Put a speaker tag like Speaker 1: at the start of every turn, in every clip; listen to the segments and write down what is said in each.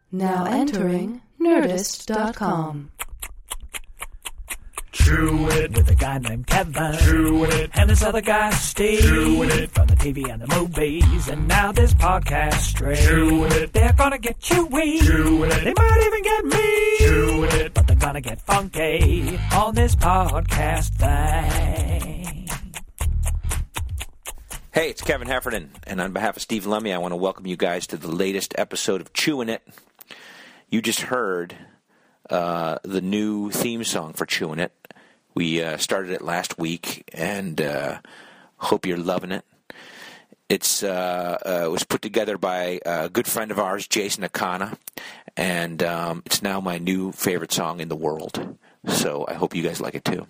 Speaker 1: Now entering Nerdist.com.
Speaker 2: Chewing It with a guy named Kevin. Chewing It. And this other guy, Steve. Chewing It. From the TV and the movies. And now this podcast straight. Chewing It. They're gonna get chewy. Chewing It. They might even get me. Chewing It. But they're gonna get funky on this podcast thing.
Speaker 3: Hey, it's Kevin Heffernan. And on behalf of Steve Lemmy, I want to welcome you guys to the latest episode of Chewing It. You just heard the new theme song for Chewing It. We started it last week, and hope you're loving it. It was put together by a good friend of ours, Jason Akana, and it's now my new favorite song in the world. So I hope you guys like it too.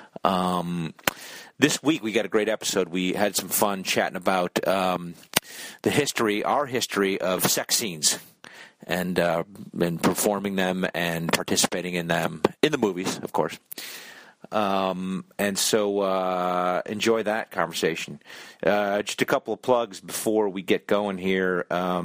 Speaker 3: This week we got a great episode. We had some fun chatting about our history of sex scenes. And performing them and participating in them in the movies, of course. And so enjoy that conversation. Just a couple of plugs before we get going here.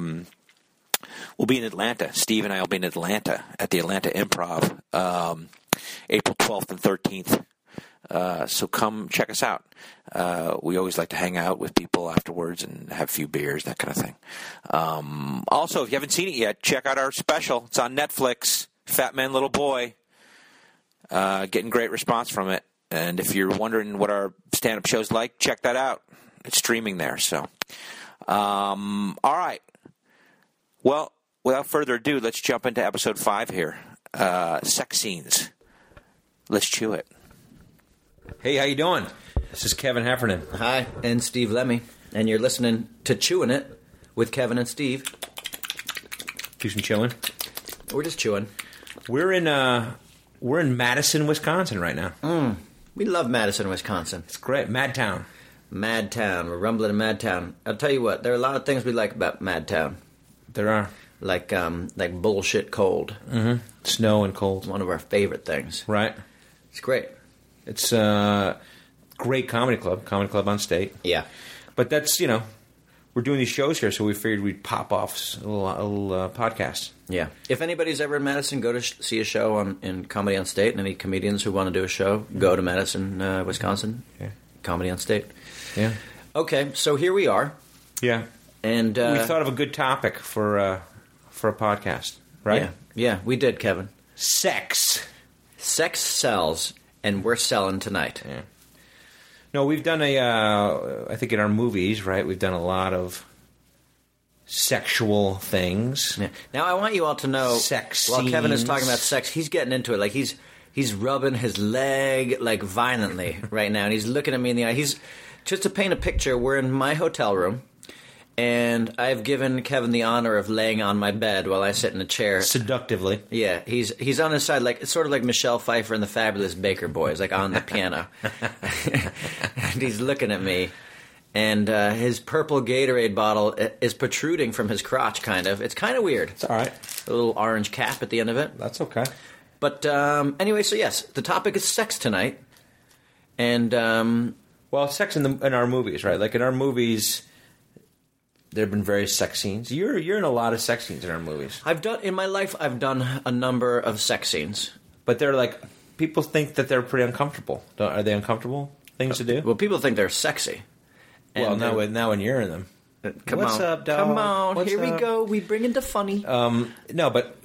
Speaker 3: We'll be in Atlanta. Steve and I will be in Atlanta at the Atlanta Improv, April 12th and 13th. So come check us out. We always like to hang out with people afterwards and have a few beers, that kind of thing. Also, if you haven't seen it yet, check out our special. It's on Netflix, Fat Man, Little Boy. Getting great response from it. And if you're wondering what our stand-up show's like, check that out. It's streaming there. So, all right. Well, without further ado, let's jump into episode 5 here. Sex scenes. Let's chew it.
Speaker 4: Hey, how you doing? This is Kevin Heffernan.
Speaker 5: Hi, and Steve Lemmy. And you're listening to Chewing It with Kevin and Steve.
Speaker 4: Do some chewing.
Speaker 5: We're just chewing.
Speaker 4: We're in Madison, Wisconsin right now.
Speaker 5: We love Madison, Wisconsin.
Speaker 4: It's great. Madtown.
Speaker 5: Madtown. We're rumbling in Madtown. I'll tell you what, there are a lot of things we like about Madtown.
Speaker 4: There are.
Speaker 5: Like bullshit cold.
Speaker 4: Mm-hmm. Snow and cold.
Speaker 5: One of our favorite things.
Speaker 4: Right.
Speaker 5: It's great.
Speaker 4: It's a great comedy club on State.
Speaker 5: Yeah.
Speaker 4: But that's, we're doing these shows here, so we figured we'd pop off a little podcast.
Speaker 5: Yeah. If anybody's ever in Madison, go to see a show in Comedy on State. And any comedians who want to do a show, go to Madison, Wisconsin.
Speaker 4: Yeah. Comedy
Speaker 5: on State.
Speaker 4: Yeah.
Speaker 5: Okay, so here we are.
Speaker 4: Yeah.
Speaker 5: And
Speaker 4: we thought of a good topic for a podcast, right?
Speaker 5: Yeah, we did, Kevin.
Speaker 4: Sex.
Speaker 5: Sex sells. And we're selling tonight.
Speaker 4: Yeah. No, we've done I think in our movies, right, we've done a lot of sexual things.
Speaker 5: Yeah. Now, I want you all to know,
Speaker 4: sex
Speaker 5: while
Speaker 4: scenes.
Speaker 5: Kevin is talking about sex, he's getting into it. Like, he's rubbing his leg, like, violently right now. And he's looking at me in the eye. Just to paint a picture, we're in my hotel room. And I've given Kevin the honor of laying on my bed while I sit in a chair.
Speaker 4: Seductively.
Speaker 5: Yeah, he's on his side, like it's sort of like Michelle Pfeiffer and the Fabulous Baker Boys, like on the piano. And he's looking at me, and his purple Gatorade bottle is protruding from his crotch, kind of. It's kind of weird.
Speaker 4: It's all right.
Speaker 5: A little orange cap at the end of it.
Speaker 4: That's okay.
Speaker 5: But anyway, so yes, the topic is sex tonight. And,
Speaker 4: well, sex in our movies, right? Like in our movies... There have been various sex scenes. You're in a lot of sex scenes in our movies.
Speaker 5: In my life, I've done a number of sex scenes.
Speaker 4: But they're like, people think that they're pretty uncomfortable. Are they uncomfortable things to do?
Speaker 5: Well, people think they're sexy.
Speaker 4: Well, now when you're in them.
Speaker 5: What's up, dog? Come on, here we go. We bring in the funny.
Speaker 4: No, but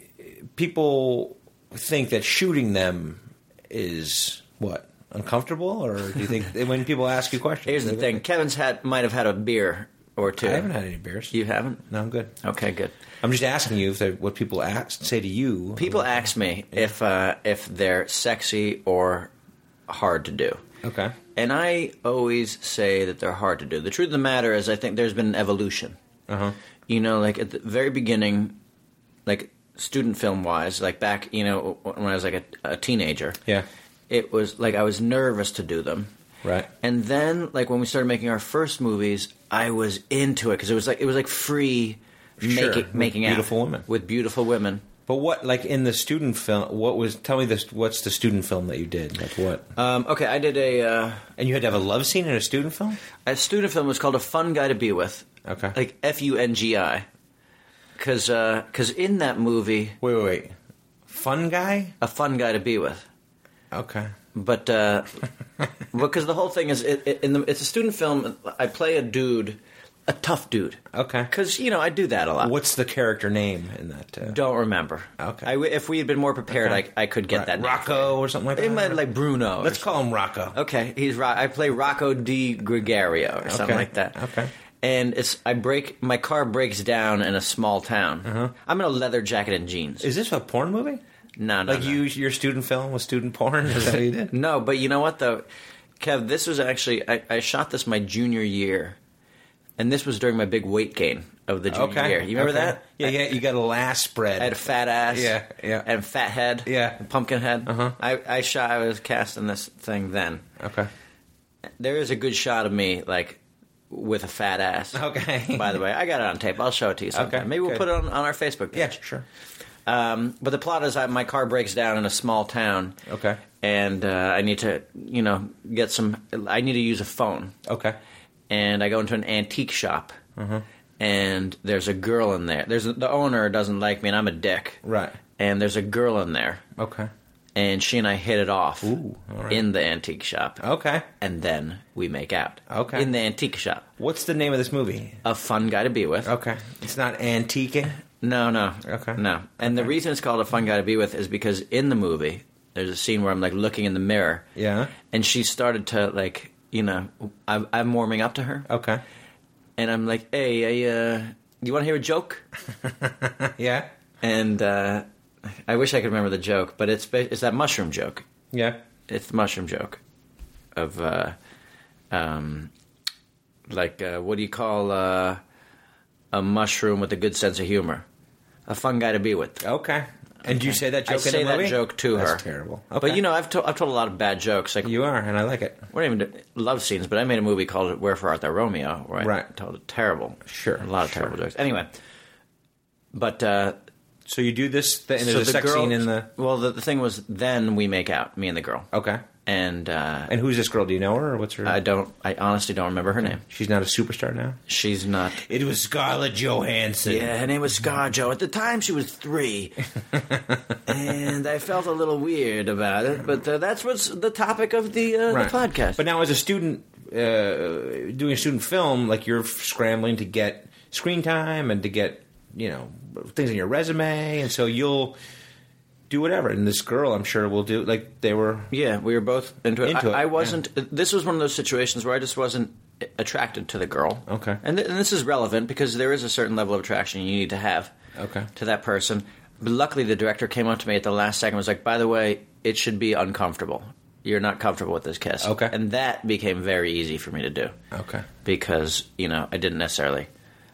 Speaker 4: people think that shooting them is, what, uncomfortable? Or do you think, when people ask you questions?
Speaker 5: Here's the thing. Kevin's might have had a beer or two.
Speaker 4: I haven't had any beers.
Speaker 5: You haven't?
Speaker 4: No, I'm good.
Speaker 5: Okay, good.
Speaker 4: I'm just asking you what people say to you.
Speaker 5: People ask me if they're sexy or hard to do.
Speaker 4: Okay.
Speaker 5: And I always say that they're hard to do. The truth of the matter is I think there's been an evolution.
Speaker 4: Uh-huh.
Speaker 5: Like at the very beginning, like student film-wise, like back, when I was like a teenager.
Speaker 4: Yeah.
Speaker 5: It was like I was nervous to do them.
Speaker 4: Right.
Speaker 5: And then, like when we started making our first movies, I was into it because it was like free making out
Speaker 4: beautiful women
Speaker 5: with beautiful women.
Speaker 4: But what, like in the student film? Tell me this. What's the student film that you did? Like what?
Speaker 5: Okay, I did a.
Speaker 4: And you had to have a love scene in a student film.
Speaker 5: A student film was called A Fun Guy to Be With.
Speaker 4: Okay.
Speaker 5: Like Fungi. Because in that movie,
Speaker 4: Wait. Fun guy?
Speaker 5: a fun guy to be with.
Speaker 4: Okay.
Speaker 5: But because the whole thing is, it's a student film. I play a dude, a tough dude.
Speaker 4: Okay.
Speaker 5: Because I do that a lot.
Speaker 4: What's the character name in that?
Speaker 5: Don't remember.
Speaker 4: Okay.
Speaker 5: If we had been more prepared,
Speaker 4: Okay.
Speaker 5: I could get that. name.
Speaker 4: Rocco or something like
Speaker 5: It
Speaker 4: that?
Speaker 5: might like Bruno.
Speaker 4: Let's call him Rocco.
Speaker 5: Okay, I play Rocco Di Gregario or something
Speaker 4: Okay.
Speaker 5: like that.
Speaker 4: Okay.
Speaker 5: And my car breaks down in a small town. I'm in a leather jacket and jeans.
Speaker 4: Is this a porn movie?
Speaker 5: No.
Speaker 4: Like your student film was student porn? Is that what you did?
Speaker 5: No, but you know what though, Kev? This was actually I shot this my junior year, and this was during my big weight gain of the junior year. You remember that?
Speaker 4: Yeah, you got a last spread.
Speaker 5: I had a fat ass.
Speaker 4: Yeah.
Speaker 5: And a fat head.
Speaker 4: Yeah.
Speaker 5: A pumpkin head.
Speaker 4: Uh-huh.
Speaker 5: I was cast in this thing then.
Speaker 4: Okay.
Speaker 5: There is a good shot of me like with a fat ass.
Speaker 4: Okay.
Speaker 5: By the way, I got it on tape. I'll show it to you sometime.
Speaker 4: Okay,
Speaker 5: Maybe we'll
Speaker 4: good.
Speaker 5: put it on our Facebook page.
Speaker 4: Yeah, sure.
Speaker 5: But the plot is my car breaks down in a small town.
Speaker 4: Okay.
Speaker 5: And I need to, get some. I need to use a phone.
Speaker 4: Okay.
Speaker 5: And I go into an antique shop.
Speaker 4: Mm-hmm.
Speaker 5: And there's a girl in there. The owner doesn't like me, and I'm a dick.
Speaker 4: Right.
Speaker 5: And there's a girl in there.
Speaker 4: Okay.
Speaker 5: And she and I hit it off.
Speaker 4: Ooh, all right.
Speaker 5: In the antique shop.
Speaker 4: Okay.
Speaker 5: And then we make out.
Speaker 4: Okay.
Speaker 5: In the antique shop.
Speaker 4: What's the name of this movie?
Speaker 5: A fun guy to be with.
Speaker 4: Okay. It's not antiquing?
Speaker 5: No.
Speaker 4: Okay.
Speaker 5: No. And the reason it's called A Fun Guy to Be With is because in the movie, there's a scene where I'm like looking in the mirror.
Speaker 4: Yeah.
Speaker 5: And she started to like, I'm warming up to her.
Speaker 4: Okay.
Speaker 5: And I'm like, hey, you want to hear a joke?
Speaker 4: Yeah.
Speaker 5: And I wish I could remember the joke, but it's that mushroom joke.
Speaker 4: Yeah.
Speaker 5: It's the mushroom joke of, what do you call a mushroom with a good sense of humor? A fun guy to be with.
Speaker 4: Okay. And do you say that joke
Speaker 5: I say
Speaker 4: in the movie?
Speaker 5: that joke to her.
Speaker 4: That's terrible. Okay.
Speaker 5: But I've told a lot of bad jokes. Like
Speaker 4: You are, and I like it.
Speaker 5: we're not even love scenes, but I made a movie called "Wherefore Art Thou, Romeo," where I
Speaker 4: Right.
Speaker 5: told a terrible,
Speaker 4: Sure,
Speaker 5: a lot of
Speaker 4: sure.
Speaker 5: terrible jokes. Anyway, but
Speaker 4: So you do this, and
Speaker 5: so
Speaker 4: there's a
Speaker 5: the
Speaker 4: sex
Speaker 5: girl,
Speaker 4: scene in the...
Speaker 5: Well, the thing was, then we make out, me and the girl,
Speaker 4: Okay.
Speaker 5: and
Speaker 4: And who's this girl? Do you know her, or what's her...
Speaker 5: I honestly don't remember her name.
Speaker 4: She's not a superstar now?
Speaker 5: She's not.
Speaker 4: It was Scarlett Johansson.
Speaker 5: Yeah, her name was ScarJo. At the time, she was 3, and I felt a little weird about it. But that's what's the topic of the podcast.
Speaker 4: But now, as a student doing a student film, like you're scrambling to get screen time and to get things on your resume, and so you'll do whatever. And this girl, I'm sure, will do like they were.
Speaker 5: Yeah, we were both into it.
Speaker 4: Into it,
Speaker 5: I wasn't. This was one of those situations where I just wasn't attracted to the girl.
Speaker 4: Okay.
Speaker 5: And this is relevant because there is a certain level of attraction you need to have.
Speaker 4: Okay.
Speaker 5: To that person. But luckily, the director came up to me at the last second and was like, by the way, it should be uncomfortable. You're not comfortable with this kiss.
Speaker 4: Okay.
Speaker 5: And that became very easy for me to do.
Speaker 4: Okay.
Speaker 5: Because, I didn't necessarily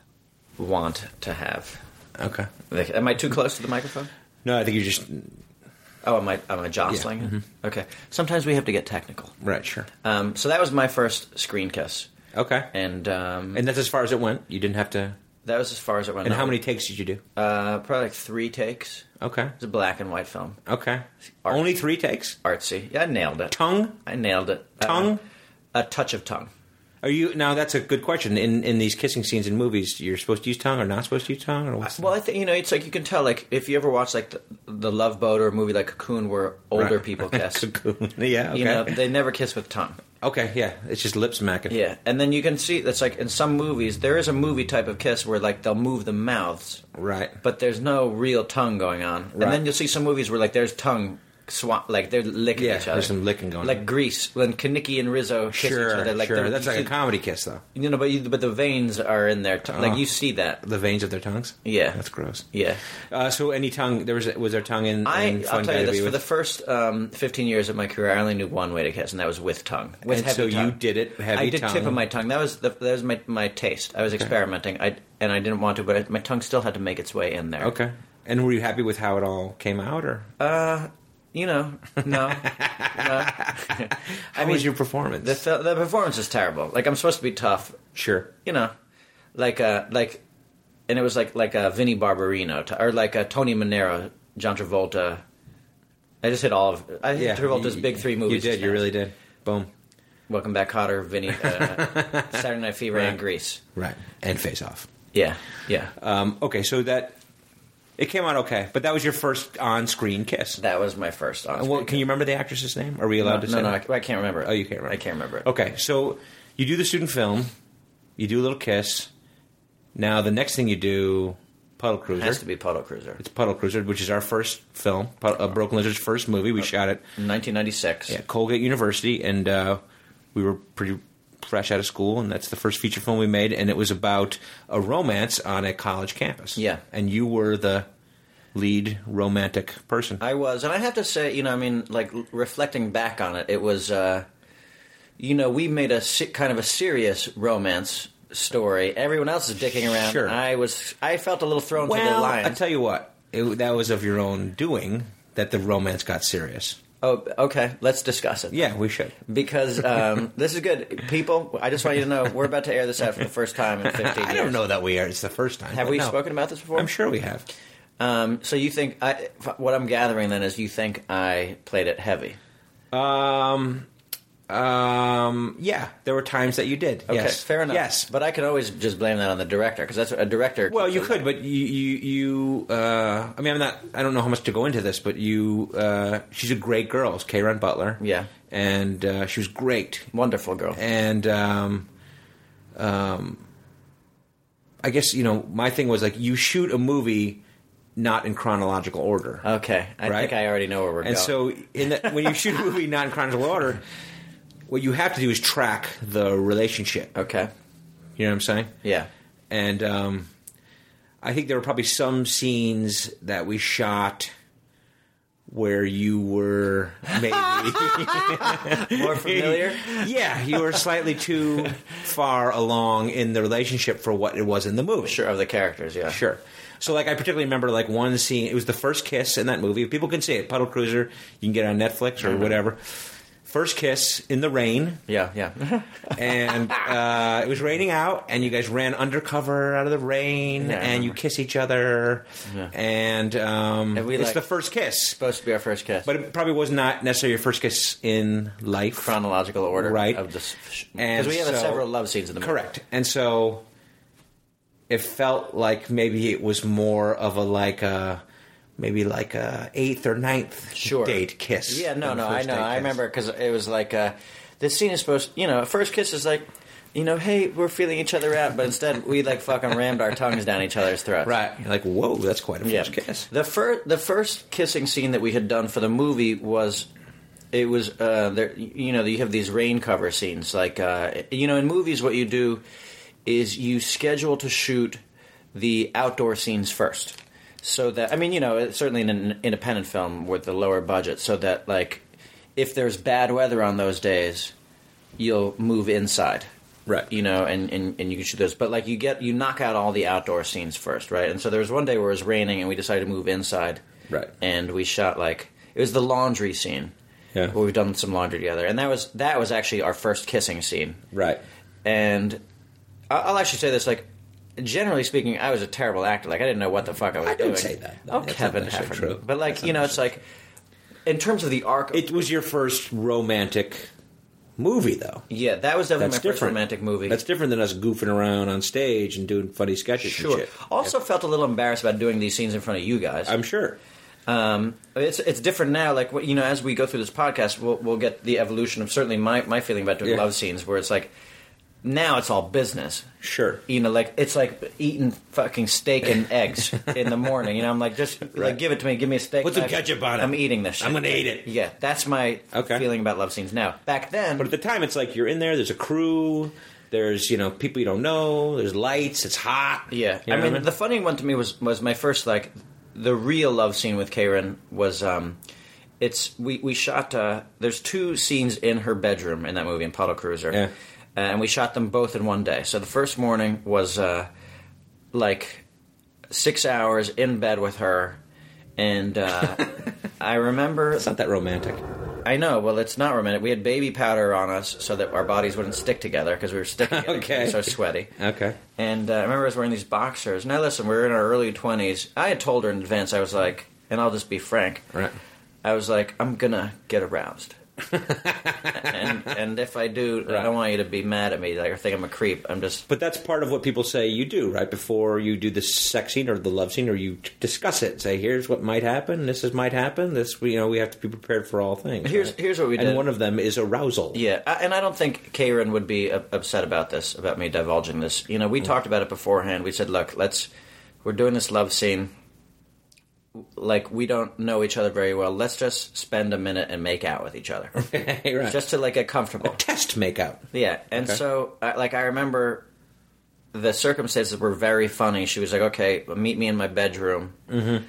Speaker 5: want to have.
Speaker 4: Okay.
Speaker 5: Am I too close to the microphone?
Speaker 4: No, I think you just...
Speaker 5: Oh, am I jostling it?
Speaker 4: Mm-hmm.
Speaker 5: Okay. Sometimes we have to get technical.
Speaker 4: Right, sure.
Speaker 5: So that was my first screen kiss.
Speaker 4: Okay.
Speaker 5: And
Speaker 4: that's as far as it went? You didn't have to...
Speaker 5: that was as far as it went.
Speaker 4: And how many takes did you do?
Speaker 5: Probably like 3 takes.
Speaker 4: Okay.
Speaker 5: It's a black and white film.
Speaker 4: Okay.
Speaker 5: Art.
Speaker 4: Only 3 takes?
Speaker 5: Artsy. Yeah, I nailed it.
Speaker 4: Tongue?
Speaker 5: I nailed it.
Speaker 4: Tongue?
Speaker 5: A touch of tongue.
Speaker 4: Are you now? That's a good question. In these kissing scenes in movies, you're supposed to use tongue or not supposed to use tongue, or what's
Speaker 5: Well, I think it's like you can tell. Like if you ever watch like the Love Boat or a movie like Cocoon, where older
Speaker 4: Right.
Speaker 5: people kiss.
Speaker 4: Cocoon. Yeah. Okay.
Speaker 5: They never kiss with tongue.
Speaker 4: Okay. Yeah. It's just lip smacking.
Speaker 5: Yeah, and then you can see that's like in some movies there is a movie type of kiss where like they'll move the mouths,
Speaker 4: Right.
Speaker 5: but there's no real tongue going on.
Speaker 4: Right.
Speaker 5: And then you'll see some movies where like there's tongue like they're licking
Speaker 4: Yeah,
Speaker 5: each other.
Speaker 4: there's some licking going
Speaker 5: like
Speaker 4: on.
Speaker 5: Grease when Kinnicky and Rizzo kiss each other. Like
Speaker 4: Sure. That's
Speaker 5: you
Speaker 4: like a
Speaker 5: see-
Speaker 4: comedy kiss, though.
Speaker 5: but the veins are in their like you see that.
Speaker 4: The veins of their tongues.
Speaker 5: Yeah.
Speaker 4: That's gross.
Speaker 5: Yeah.
Speaker 4: So any tongue? Was there tongue in?
Speaker 5: I'll
Speaker 4: Fun
Speaker 5: tell
Speaker 4: Guy
Speaker 5: you
Speaker 4: to
Speaker 5: this:
Speaker 4: Be
Speaker 5: for the
Speaker 4: With?
Speaker 5: first 15 years of my career, I only knew one way to kiss, and that was with tongue. With
Speaker 4: And
Speaker 5: heavy
Speaker 4: so
Speaker 5: tongue.
Speaker 4: you did it heavy
Speaker 5: I did
Speaker 4: tongue.
Speaker 5: tip of my tongue. That was my taste. I was experimenting. I didn't want to, but my tongue still had to make its way in there.
Speaker 4: Okay. And were you happy with how it all came out, or
Speaker 5: No.
Speaker 4: how was your performance?
Speaker 5: The performance is terrible. Like I'm supposed to be tough.
Speaker 4: Sure.
Speaker 5: Like, and it was like a Vinnie Barbarino or like a Tony Manero, John Travolta. I just hit all of. I hit Travolta's big 3 movies.
Speaker 4: You did. You really did. Boom.
Speaker 5: Welcome Back, Kotter, Vinny, Saturday Night Fever, and Grease.
Speaker 4: Right. And Face Off.
Speaker 5: Yeah, yeah.
Speaker 4: Okay, so it came out okay, but that was your first on-screen kiss.
Speaker 5: That was my first on-screen
Speaker 4: Well, can you remember the actress's name? Are we allowed to say
Speaker 5: No,
Speaker 4: that?
Speaker 5: I can't remember it.
Speaker 4: Oh, you can't remember.
Speaker 5: I can't remember it.
Speaker 4: Okay, so you do the student film, you do a little kiss. Now the next thing you do, Puddle Cruiser.
Speaker 5: It has to be Puddle Cruiser.
Speaker 4: It's Puddle Cruiser, which is our first film, Broken Lizard's first movie. We shot it
Speaker 5: 1996.
Speaker 4: at Colgate University, and we were pretty fresh out of school, and that's the first feature film we made, and it was about a romance on a college campus.
Speaker 5: Yeah.
Speaker 4: And you were the lead romantic person.
Speaker 5: I was, and I have to say, reflecting back on it, it was, we made kind of a serious romance story. Everyone else is dicking around.
Speaker 4: Sure.
Speaker 5: I felt a little thrown to the
Speaker 4: Well,
Speaker 5: lion.
Speaker 4: I tell you what, that was of your own doing that the romance got serious.
Speaker 5: Oh, okay. Let's discuss it.
Speaker 4: Yeah, we should.
Speaker 5: Because this is good. People, I just want you to know, we're about to air this out for the first time in 15 years.
Speaker 4: I don't know that we are. It's the first time.
Speaker 5: Have
Speaker 4: but
Speaker 5: we
Speaker 4: no.
Speaker 5: spoken about this before?
Speaker 4: I'm sure we have.
Speaker 5: So you think, what I'm gathering then is you think I played it heavy.
Speaker 4: Yeah, there were times that you did.
Speaker 5: Okay,
Speaker 4: Yes.
Speaker 5: fair enough.
Speaker 4: Yes.
Speaker 5: But I could always just blame that on the director, because that's what a director...
Speaker 4: Well, you could, but you I mean, I don't know how much to go into this, but she's a great girl. It's Karen Butler.
Speaker 5: Yeah.
Speaker 4: And she was great.
Speaker 5: Wonderful girl.
Speaker 4: And I guess, my thing was, like, you shoot a movie not in chronological order.
Speaker 5: Okay, I
Speaker 4: Right?
Speaker 5: think I already know where we're
Speaker 4: And
Speaker 5: going.
Speaker 4: so when you shoot a movie not in chronological order, what you have to do is track the relationship.
Speaker 5: Okay,
Speaker 4: You know what I'm saying?
Speaker 5: yeah.
Speaker 4: And I think there were probably some scenes that we shot where you were maybe
Speaker 5: More familiar?
Speaker 4: Yeah, you were slightly too far along in the relationship for what it was in the movie.
Speaker 5: Sure, of the characters, yeah.
Speaker 4: Sure. So, like, I particularly remember, like, one scene. It was the first kiss in that movie. People can see it. Puddle Cruiser. You can get it on Netflix or whatever. First kiss in the rain.
Speaker 5: Yeah, yeah.
Speaker 4: And it was raining out, and you guys ran undercover out of the rain,
Speaker 5: Yeah, I
Speaker 4: and you
Speaker 5: remember.
Speaker 4: kiss each other,
Speaker 5: Yeah.
Speaker 4: and
Speaker 5: we,
Speaker 4: it's
Speaker 5: like-
Speaker 4: the first kiss.
Speaker 5: Supposed to be our first kiss.
Speaker 4: But it probably was not necessarily your first kiss in life.
Speaker 5: chronological order.
Speaker 4: Right.
Speaker 5: Of this,
Speaker 4: And
Speaker 5: because we have
Speaker 4: so-
Speaker 5: several love scenes in the movie.
Speaker 4: Correct. And so it felt like maybe it was more of maybe like a 8th or 9th
Speaker 5: Sure.
Speaker 4: date kiss.
Speaker 5: Yeah, no,
Speaker 4: than
Speaker 5: no, I
Speaker 4: first
Speaker 5: know.
Speaker 4: date
Speaker 5: I
Speaker 4: kiss.
Speaker 5: remember because it was like this scene is supposed. First kiss is like, hey, we're feeling each other out, but instead we like fucking rammed our tongues down each other's throats.
Speaker 4: Right. You're like, whoa, that's quite a
Speaker 5: Yeah.
Speaker 4: first kiss.
Speaker 5: The first kissing scene that we had done for the movie was. It was there. You have these rain cover scenes. Like in movies, what you do is you schedule to shoot the outdoor scenes first. So that certainly in an independent film with the lower budget, so that like if there's bad weather on those days, you'll move inside.
Speaker 4: Right.
Speaker 5: And you can shoot those. But like you knock out all the outdoor scenes first, right? And so there was one day where it was raining and we decided to move inside.
Speaker 4: Right.
Speaker 5: And we shot it was the laundry scene.
Speaker 4: Yeah.
Speaker 5: Where we've done some laundry together. And that was actually our first kissing scene.
Speaker 4: Right.
Speaker 5: And I'll actually say this, like, generally speaking, I was a terrible actor. Like, I didn't know what the fuck I was
Speaker 4: I
Speaker 5: doing.
Speaker 4: don't say that.
Speaker 5: Oh,
Speaker 4: That's
Speaker 5: Kevin
Speaker 4: not necessarily
Speaker 5: Heffernan.
Speaker 4: true.
Speaker 5: But, like, it's like, in terms of the arc...
Speaker 4: It was your first romantic movie, though.
Speaker 5: yeah, that was definitely
Speaker 4: That's
Speaker 5: my first
Speaker 4: different.
Speaker 5: romantic movie.
Speaker 4: That's different than us goofing around on stage and doing funny sketches
Speaker 5: Sure.
Speaker 4: and shit.
Speaker 5: Also felt a little embarrassed about doing these scenes in front of you guys.
Speaker 4: I'm sure.
Speaker 5: It's different now. Like, as we go through this podcast, we'll get the evolution of certainly my feeling about doing
Speaker 4: Yeah.
Speaker 5: love scenes, where it's like, now it's all business.
Speaker 4: Sure.
Speaker 5: Like it's like eating fucking steak and eggs in the morning. I'm like, just like give it to me, give me a steak.
Speaker 4: Put some
Speaker 5: knife.
Speaker 4: ketchup on it.
Speaker 5: I'm eating this shit.
Speaker 4: I'm gonna eat it.
Speaker 5: Yeah, that's my
Speaker 4: Okay.
Speaker 5: feeling about love scenes now. Back then,
Speaker 4: But at the time, it's like you're in there. There's a crew. There's people you don't know. There's lights. It's hot.
Speaker 5: yeah.
Speaker 4: You know
Speaker 5: I
Speaker 4: what
Speaker 5: mean, the funny one to me was my first the real love scene with Karen was we shot there's 2 scenes in her bedroom in that movie in Puddle Cruiser.
Speaker 4: Yeah.
Speaker 5: And we shot them both in one day. So the first morning was like 6 hours in bed with her, and I remember.
Speaker 4: It's not that romantic.
Speaker 5: I know. Well, it's not romantic. We had baby powder on us so that our bodies wouldn't stick together because we were sticking.
Speaker 4: Okay.
Speaker 5: We were so sweaty.
Speaker 4: Okay.
Speaker 5: And I remember I was wearing these boxers. Now listen, we were in our early 20s. I had told her in advance. I was like, and I'll just be frank.
Speaker 4: Right.
Speaker 5: I was like, I'm gonna get aroused. and if I do, I don't want you to be mad at me or think I'm a creep. I'm just.
Speaker 4: But that's part of what people say you do, right? Before you do the sex scene or the love scene, or you discuss it. Say, here's what might happen. Might happen. We have to be prepared for all things.
Speaker 5: Here's what we did.
Speaker 4: And one of them is arousal.
Speaker 5: Yeah, and I don't think Karen would be upset about me divulging this. We talked about it beforehand. We said, look, we're doing this love scene. Like, we don't know each other very well. Let's just spend a minute and make out with each other.
Speaker 4: Right.
Speaker 5: Just to, get comfortable.
Speaker 4: Test make out.
Speaker 5: Yeah, and so, I remember the circumstances were very funny. She was like, okay, meet me in my bedroom. Mm-hmm.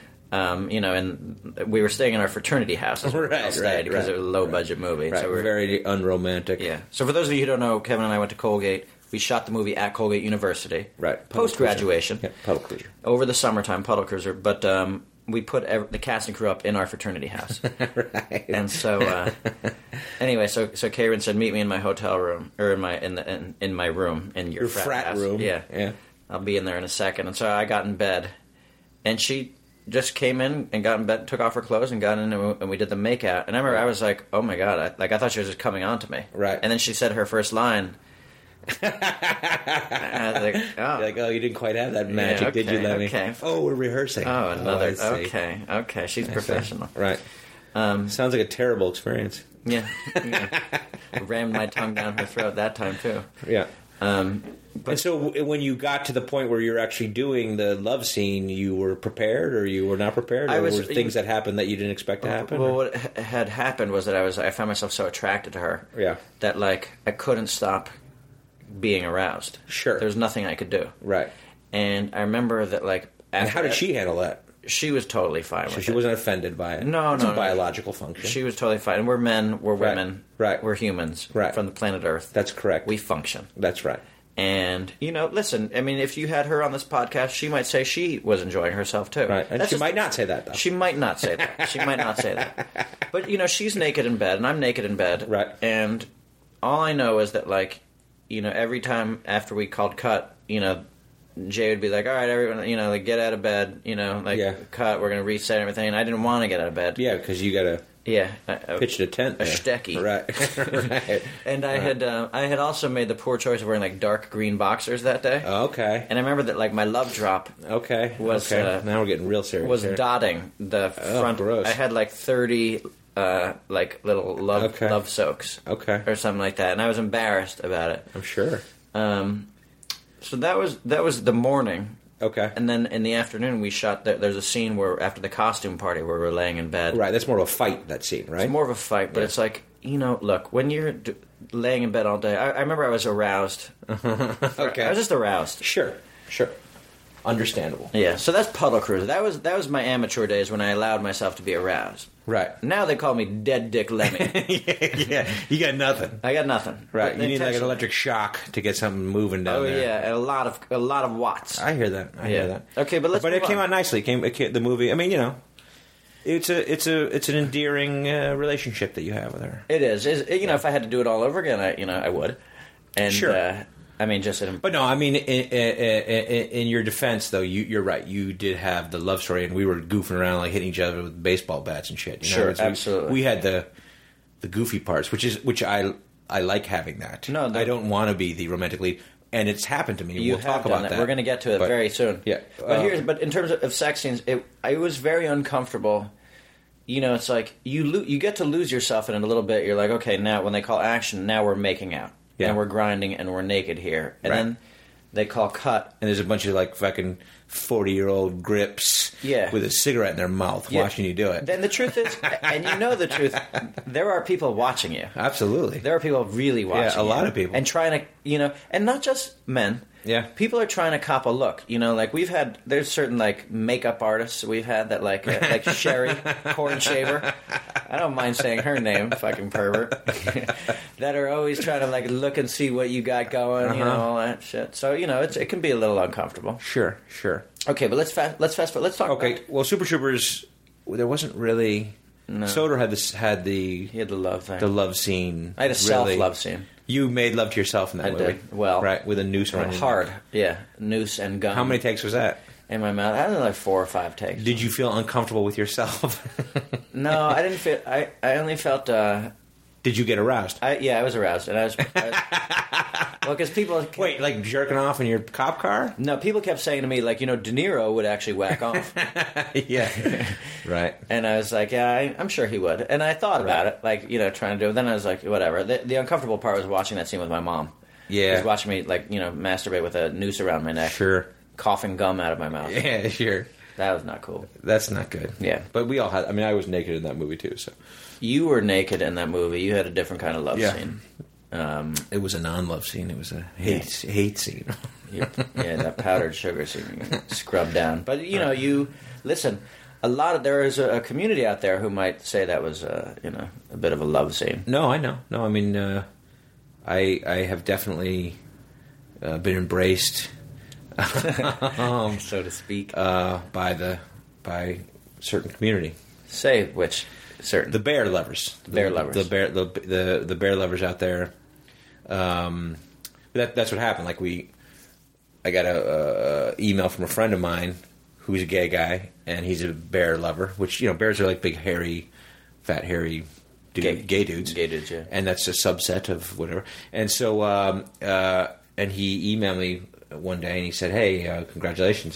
Speaker 5: And we were staying in our fraternity house. Because it was a low-budget movie.
Speaker 4: Right,
Speaker 5: so we were
Speaker 4: very unromantic.
Speaker 5: Yeah. So for those of you who don't know, Kevin and I went to Colgate. We shot the movie at Colgate University.
Speaker 4: Right.
Speaker 5: Post-graduation.
Speaker 4: Yeah, Puddle Cruiser.
Speaker 5: Over the summertime, Puddle Cruiser. But we put the cast and crew up in our fraternity house.
Speaker 4: Right.
Speaker 5: And so, anyway, so Karen said, meet me in my hotel room, or in my room, in your
Speaker 4: frat
Speaker 5: house.
Speaker 4: room.
Speaker 5: Yeah. I'll be in there in a second. And so I got in bed, and she just came in and got in bed, took off her clothes, and got in, and we did the makeout. And I remember I was like, oh my God, I thought she was just coming on to me.
Speaker 4: Right.
Speaker 5: And then she said her first line. And I was like, oh.
Speaker 4: You're like, you didn't quite have that magic, did you, Lemmy?
Speaker 5: Okay.
Speaker 4: Oh, we're rehearsing.
Speaker 5: Oh, another.
Speaker 4: I
Speaker 5: Okay. She's professional.
Speaker 4: Right. Sounds like a terrible experience.
Speaker 5: Yeah. Rammed my tongue down her throat that time, too.
Speaker 4: Yeah. And so when you got to the point where you're actually doing the love scene, you were prepared or you were not prepared? Or were things that happened that you didn't expect to happen?
Speaker 5: Well, what had happened was that I found myself so attracted to her that, I couldn't stop being aroused.
Speaker 4: Sure.
Speaker 5: There's nothing I could do.
Speaker 4: Right.
Speaker 5: And I remember that,
Speaker 4: and how did she handle that?
Speaker 5: She was totally fine with it.
Speaker 4: So she wasn't offended by it?
Speaker 5: No,
Speaker 4: it's
Speaker 5: no.
Speaker 4: a biological function.
Speaker 5: She was totally fine. And we're men, we're women.
Speaker 4: Right.
Speaker 5: We're humans.
Speaker 4: Right.
Speaker 5: From the planet Earth.
Speaker 4: That's correct.
Speaker 5: We function.
Speaker 4: That's right.
Speaker 5: And, listen, I mean, if you had her on this podcast, she might say she was enjoying herself, too.
Speaker 4: Right. And she might not say that, though.
Speaker 5: She might not say that. She might not say that. But, she's naked in bed, and I'm naked in bed.
Speaker 4: Right.
Speaker 5: And all I know is that, every time after we called cut, Jay would be like, all right, everyone, get out of bed, cut, we're going to reset everything. And I didn't want to get out of bed.
Speaker 4: Yeah, because you got to...
Speaker 5: Yeah,
Speaker 4: pitched a tent,
Speaker 5: a stecky,
Speaker 4: right? Right.
Speaker 5: And I had also made the poor choice of wearing dark green boxers that day.
Speaker 4: Okay.
Speaker 5: And I remember that my love drop.
Speaker 4: Okay.
Speaker 5: Was
Speaker 4: now we're getting real serious.
Speaker 5: Was
Speaker 4: here.
Speaker 5: dotting the front.
Speaker 4: Gross.
Speaker 5: I had 30 little love soaks.
Speaker 4: Okay.
Speaker 5: Or something like that, and I was embarrassed about it.
Speaker 4: I'm sure.
Speaker 5: So that was the morning.
Speaker 4: Okay.
Speaker 5: And then in the afternoon, we shot. There's a scene where after the costume party, where we're laying in bed.
Speaker 4: Right. That's more of a fight. That scene, right?
Speaker 5: It's more of a fight, but it's look, when you're laying in bed all day, I remember I was aroused.
Speaker 4: Okay.
Speaker 5: I was just aroused.
Speaker 4: Sure. Understandable.
Speaker 5: Yeah. So that's Puddle Cruiser. That was my amateur days when I allowed myself to be aroused.
Speaker 4: Right.
Speaker 5: Now they call me Dead Dick Lemmy.
Speaker 4: Yeah. You got nothing.
Speaker 5: I got nothing.
Speaker 4: Right. You need an electric shock to get something moving down there.
Speaker 5: Oh yeah, and a lot of watts.
Speaker 4: I hear that. I hear that.
Speaker 5: Okay, but
Speaker 4: it came out nicely. The movie. I mean, it's an endearing relationship that you have with her.
Speaker 5: It is. If I had to do it all over again, I would. And
Speaker 4: sure.
Speaker 5: But
Speaker 4: no, I mean, in your defense, though, you're right. You did have the love story, and we were goofing around, hitting each other with baseball bats and shit.
Speaker 5: Sure, absolutely.
Speaker 4: We had the goofy parts, which I like having that.
Speaker 5: No,
Speaker 4: I don't want to be the romantic lead, and it's happened to me. We'll talk about that.
Speaker 5: We're going to get to it very soon.
Speaker 4: Yeah,
Speaker 5: but in terms of sex scenes, I was very uncomfortable. It's like you get to lose yourself in it a little bit. You're like, okay, now when they call action, now we're making out. Yeah. And we're grinding and we're naked here. And then they call cut.
Speaker 4: And there's a bunch of fucking 40-year-old grips with a cigarette in their mouth watching you do it.
Speaker 5: Then the truth is, and the truth, there are people watching you.
Speaker 4: Absolutely.
Speaker 5: There are people really watching you.
Speaker 4: Yeah, a lot of people.
Speaker 5: And trying to, and not just men.
Speaker 4: Yeah.
Speaker 5: People are trying to cop a look. There's certain makeup artists we've had that like Sherry Corn Shaver. I don't mind saying her name, fucking pervert. That are always trying to look and see what you got going, all that shit. So it can be a little uncomfortable.
Speaker 4: Sure.
Speaker 5: Okay, but let's fast forward. Let's talk.
Speaker 4: Okay, well, Super Troopers, there wasn't really. No. Soder had the
Speaker 5: love thing,
Speaker 4: the love scene.
Speaker 5: I had a self-love scene.
Speaker 4: You made love to yourself in that movie.
Speaker 5: I did. Well,
Speaker 4: right, with a noose around
Speaker 5: hard. Yeah, noose and gun.
Speaker 4: How many takes was that?
Speaker 5: In my mouth, I had 4 or 5 takes.
Speaker 4: Did you feel uncomfortable with yourself?
Speaker 5: No, I didn't feel. I only felt
Speaker 4: Did you get aroused?
Speaker 5: I was aroused, and I was well, because people
Speaker 4: Wait, like jerking off in your cop car?
Speaker 5: No, people kept saying to me, like, De Niro would actually whack off.
Speaker 4: Yeah. Right.
Speaker 5: And I was like, yeah, I'm sure he would. And I thought about it, like, trying to do it. Then I was like, whatever. The uncomfortable part was watching that scene with my mom.
Speaker 4: Yeah.
Speaker 5: She was watching me, like, masturbate with a noose around my neck.
Speaker 4: Sure.
Speaker 5: Coughing gum out of my mouth.
Speaker 4: Yeah, sure.
Speaker 5: That was not cool.
Speaker 4: That's not good.
Speaker 5: Yeah.
Speaker 4: But we all had, I was naked in that movie too, so.
Speaker 5: You were naked in that movie. You had a different kind of love scene.
Speaker 4: It was a non-love scene. It was a hate scene.
Speaker 5: Yeah, that powdered sugar scene scrubbed down. But, you listen, there is a community out there who might say that was, a bit of a love scene.
Speaker 4: No, I know. No, I have definitely been embraced,
Speaker 5: so to speak,
Speaker 4: by certain community.
Speaker 5: Say which certain
Speaker 4: the bear lovers,
Speaker 5: the bear lovers,
Speaker 4: the bear lovers out there. That's what happened. Like I got a email from a friend of mine who's a gay guy, and he's a bear lover. Which bears are like big, hairy, fat, hairy. Gay dudes.
Speaker 5: Gay dudes, yeah.
Speaker 4: And that's a subset of whatever. And so, and he emailed me one day and he said, hey, congratulations.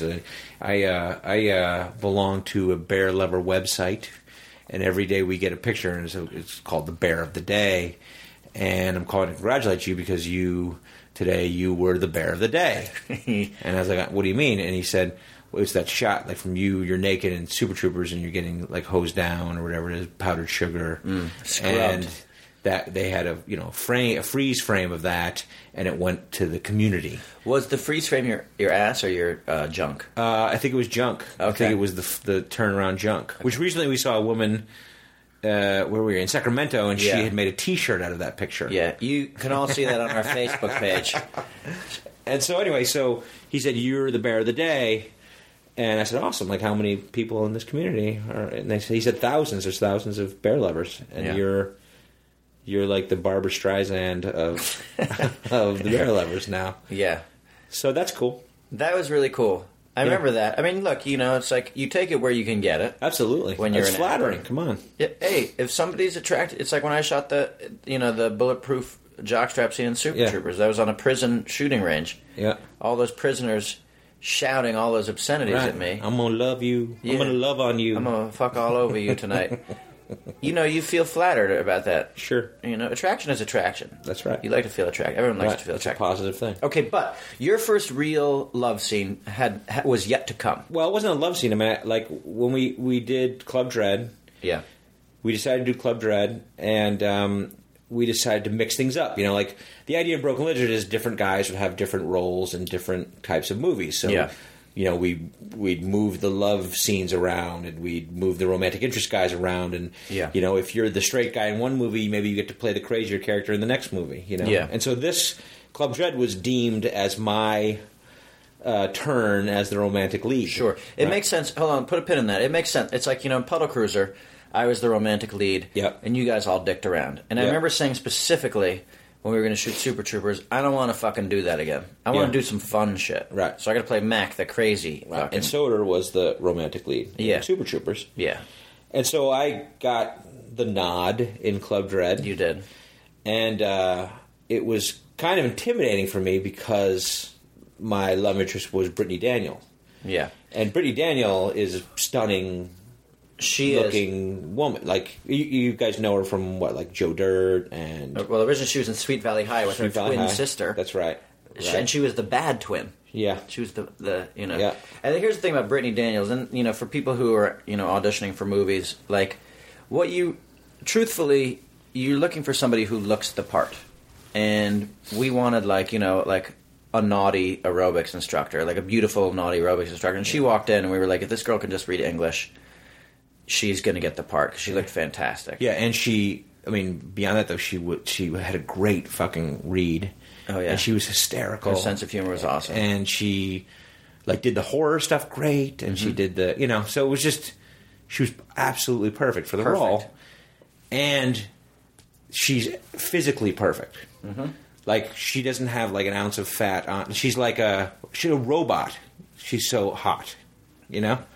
Speaker 4: I belong to a bear lover website, and every day we get a picture, and it's called the Bear of the Day. And I'm calling to congratulate you because today you were the Bear of the Day. And I was like, what do you mean? And he said, well, it's that shot, like from you're naked in Super Troopers and you're getting like hosed down or whatever it is, powdered sugar,
Speaker 5: scrubbed.
Speaker 4: And that they had a freeze frame of that, and it went to the community. Was
Speaker 5: the freeze frame your ass or your junk?
Speaker 4: I think it was junk.
Speaker 5: Okay.
Speaker 4: I think it was the turnaround junk. Okay. Which recently we saw a woman. Where we were in Sacramento, and she had made a T-shirt out of that picture. Yeah,
Speaker 5: you can all see that on our Facebook page.
Speaker 4: And so anyway, he said, "You're the Bear of the Day." And I said, awesome, like how many people in this community are, and he said thousands, there's thousands of bear lovers, and you're like the Barbra Streisand of of the bear lovers now.
Speaker 5: Yeah.
Speaker 4: So that's cool.
Speaker 5: That was really cool. I remember that. I mean, look, it's like you take it where you can get it.
Speaker 4: Absolutely.
Speaker 5: When you're
Speaker 4: flattering. Come on.
Speaker 5: Yeah, hey, if somebody's attracted, it's like when I shot the bulletproof jockstrap scene in Super Troopers. That was on a prison shooting range.
Speaker 4: Yeah.
Speaker 5: All those prisoners shouting all those obscenities at me.
Speaker 4: I'm gonna love you. Yeah. I'm gonna love on you.
Speaker 5: I'm gonna fuck all over you tonight. You feel flattered about that.
Speaker 4: Sure.
Speaker 5: Attraction is attraction.
Speaker 4: That's right.
Speaker 5: You like to feel attracted. Everyone likes to feel attracted.
Speaker 4: That's a positive thing.
Speaker 5: Okay, but your first real love scene was yet to come.
Speaker 4: Well, it wasn't a love scene. I mean, like when we did Club Dread.
Speaker 5: Yeah.
Speaker 4: We decided to do Club Dread, and we decided to mix things up. Like the idea of Broken Lizard is different guys would have different roles in different types of movies. So, we'd move the love scenes around, and we'd move the romantic interest guys around. And, if you're the straight guy in one movie, maybe you get to play the crazier character in the next movie, Yeah. And so this Club Dread was deemed as my turn as the romantic lead.
Speaker 5: Sure. It makes sense. Hold on, put a pin in that. It makes sense. It's like, in Puddle Cruiser, I was the romantic lead, and you guys all dicked around. And I remember saying specifically when we were going to shoot Super Troopers, I don't want to fucking do that again. I want to do some fun shit.
Speaker 4: Right.
Speaker 5: So I got to play Mac, the crazy.
Speaker 4: Right. And Soder was the romantic lead in Super Troopers.
Speaker 5: Yeah.
Speaker 4: And so I got the nod in Club Dread.
Speaker 5: You did.
Speaker 4: And it was kind of intimidating for me because my love interest was Brittany Daniel.
Speaker 5: Yeah.
Speaker 4: And Brittany Daniel is a stunning looking woman. Like you guys know her from like Joe Dirt and
Speaker 5: originally she was in Sweet Valley High with her twin sister.
Speaker 4: That's right.
Speaker 5: And she was the bad twin.
Speaker 4: Yeah.
Speaker 5: She was the Yeah. And here's the thing about Brittany Daniels, and for people who are auditioning for movies, like truthfully, you're looking for somebody who looks the part, and we wanted like a naughty aerobics instructor, like a beautiful naughty aerobics instructor, and she walked in, and we were like, if this girl can just read English, she's going to get the part because she looked fantastic.
Speaker 4: Yeah, and beyond that though, she had a great fucking read.
Speaker 5: Oh yeah,
Speaker 4: and she was hysterical.
Speaker 5: Her sense of humor was awesome,
Speaker 4: and she did the horror stuff great, and she did the so it was just she was absolutely perfect for the role, and she's physically perfect. Mm-hmm. Like she doesn't have like an ounce of fat on. She's a robot. She's so hot,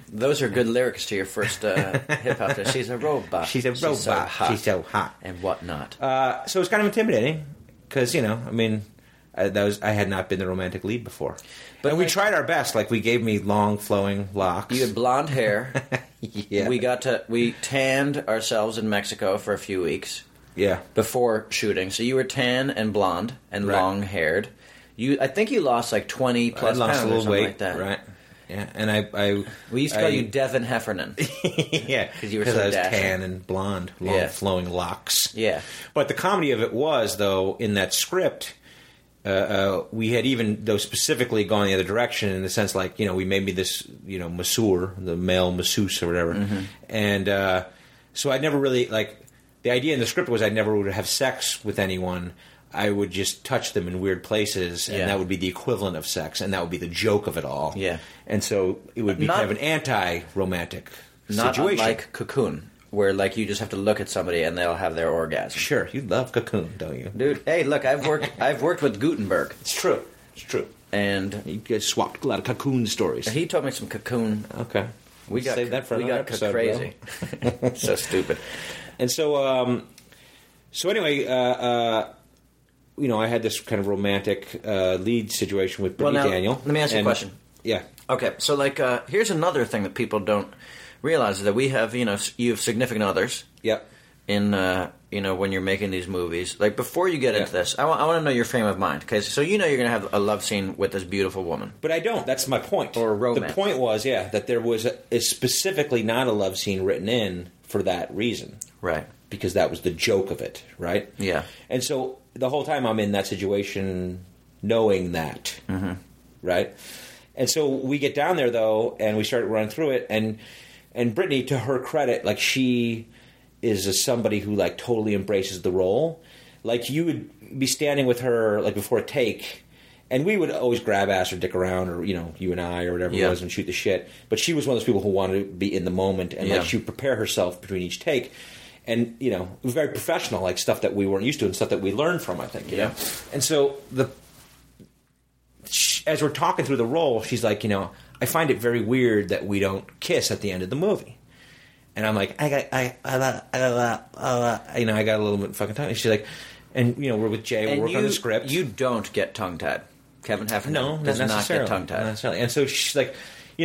Speaker 5: Those are good lyrics to your first hip hop. She's a robot.
Speaker 4: She's a robot.
Speaker 5: So hot.
Speaker 4: She's so hot.
Speaker 5: And whatnot.
Speaker 4: So it's kind of intimidating because, I had not been the romantic lead before. But we tried our best. Like, we gave me long, flowing locks.
Speaker 5: You had blonde hair.
Speaker 4: Yeah.
Speaker 5: We tanned ourselves in Mexico for a few weeks.
Speaker 4: Yeah.
Speaker 5: Before shooting. So you were tan and blonde and long-haired. I think you lost like 20 plus
Speaker 4: I lost
Speaker 5: pounds
Speaker 4: a little
Speaker 5: or something
Speaker 4: weight,
Speaker 5: like that.
Speaker 4: right? Yeah, and
Speaker 5: We used to call you Devin Heffernan.
Speaker 4: Yeah,
Speaker 5: because you were so
Speaker 4: I was
Speaker 5: dashing.
Speaker 4: tan and blonde, long flowing locks.
Speaker 5: Yeah.
Speaker 4: But the comedy of it was, though, in that script, we had even, though specifically gone the other direction in the sense, like, we made me this, masseur, the male masseuse or whatever. Mm-hmm. And so I'd never really, like, the idea in the script was I never would have sex with anyone. I would just touch them in weird places, and that would be the equivalent of sex, and that would be the joke of it all.
Speaker 5: Yeah.
Speaker 4: And so it would be kind of an anti-romantic
Speaker 5: Not
Speaker 4: situation.
Speaker 5: unlike Cocoon, where like you just have to look at somebody and they'll have their orgasm.
Speaker 4: Sure, you love Cocoon, don't you?
Speaker 5: Dude, hey, look, I've worked with Gutenberg.
Speaker 4: It's true. It's true.
Speaker 5: And
Speaker 4: You guys swapped a lot of Cocoon stories.
Speaker 5: he told me some Cocoon.
Speaker 4: Okay.
Speaker 5: We got
Speaker 4: Save that for another episode,
Speaker 5: crazy. So stupid.
Speaker 4: And so, anyway, I had this kind of romantic lead situation with Brittany
Speaker 5: now,
Speaker 4: Daniel.
Speaker 5: let me ask you a question.
Speaker 4: Yeah.
Speaker 5: Okay, so like, here's another thing that people don't realize is that we have, you have significant others.
Speaker 4: Yep.
Speaker 5: In when you're making these movies, like before you get into this, I want to know your frame of mind, because so you're going to have a love scene with this beautiful woman,
Speaker 4: But I don't. That's my point.
Speaker 5: Or romance.
Speaker 4: The point was, that there was specifically not a love scene written in for that reason.
Speaker 5: right?
Speaker 4: Because that was the joke of it, right?
Speaker 5: Yeah.
Speaker 4: And so the whole time I'm in that situation knowing that, right? And so we get down there, though, and we start running through it, and Brittany, to her credit, like, she is somebody who, like, totally embraces the role. Like, you would be standing with her, like, before a take, and we would always grab ass or dick around, or, you and I, or whatever it was, and shoot the shit. But she was one of those people who wanted to be in the moment, and, like, she would prepare herself between each take. And, it was very professional, like, stuff that we weren't used to and stuff that we learned from, I think, you know? And so as we're talking through the role, she's like, I find it very weird that we don't kiss at the end of the movie. And I'm like, I got a little bit fucking tongue. And she's like, and we're with Jay, we're working on the script.
Speaker 5: You don't get tongue tied. Kevin Heffernan does not get tongue tied.
Speaker 4: Not necessarily. And so she's like,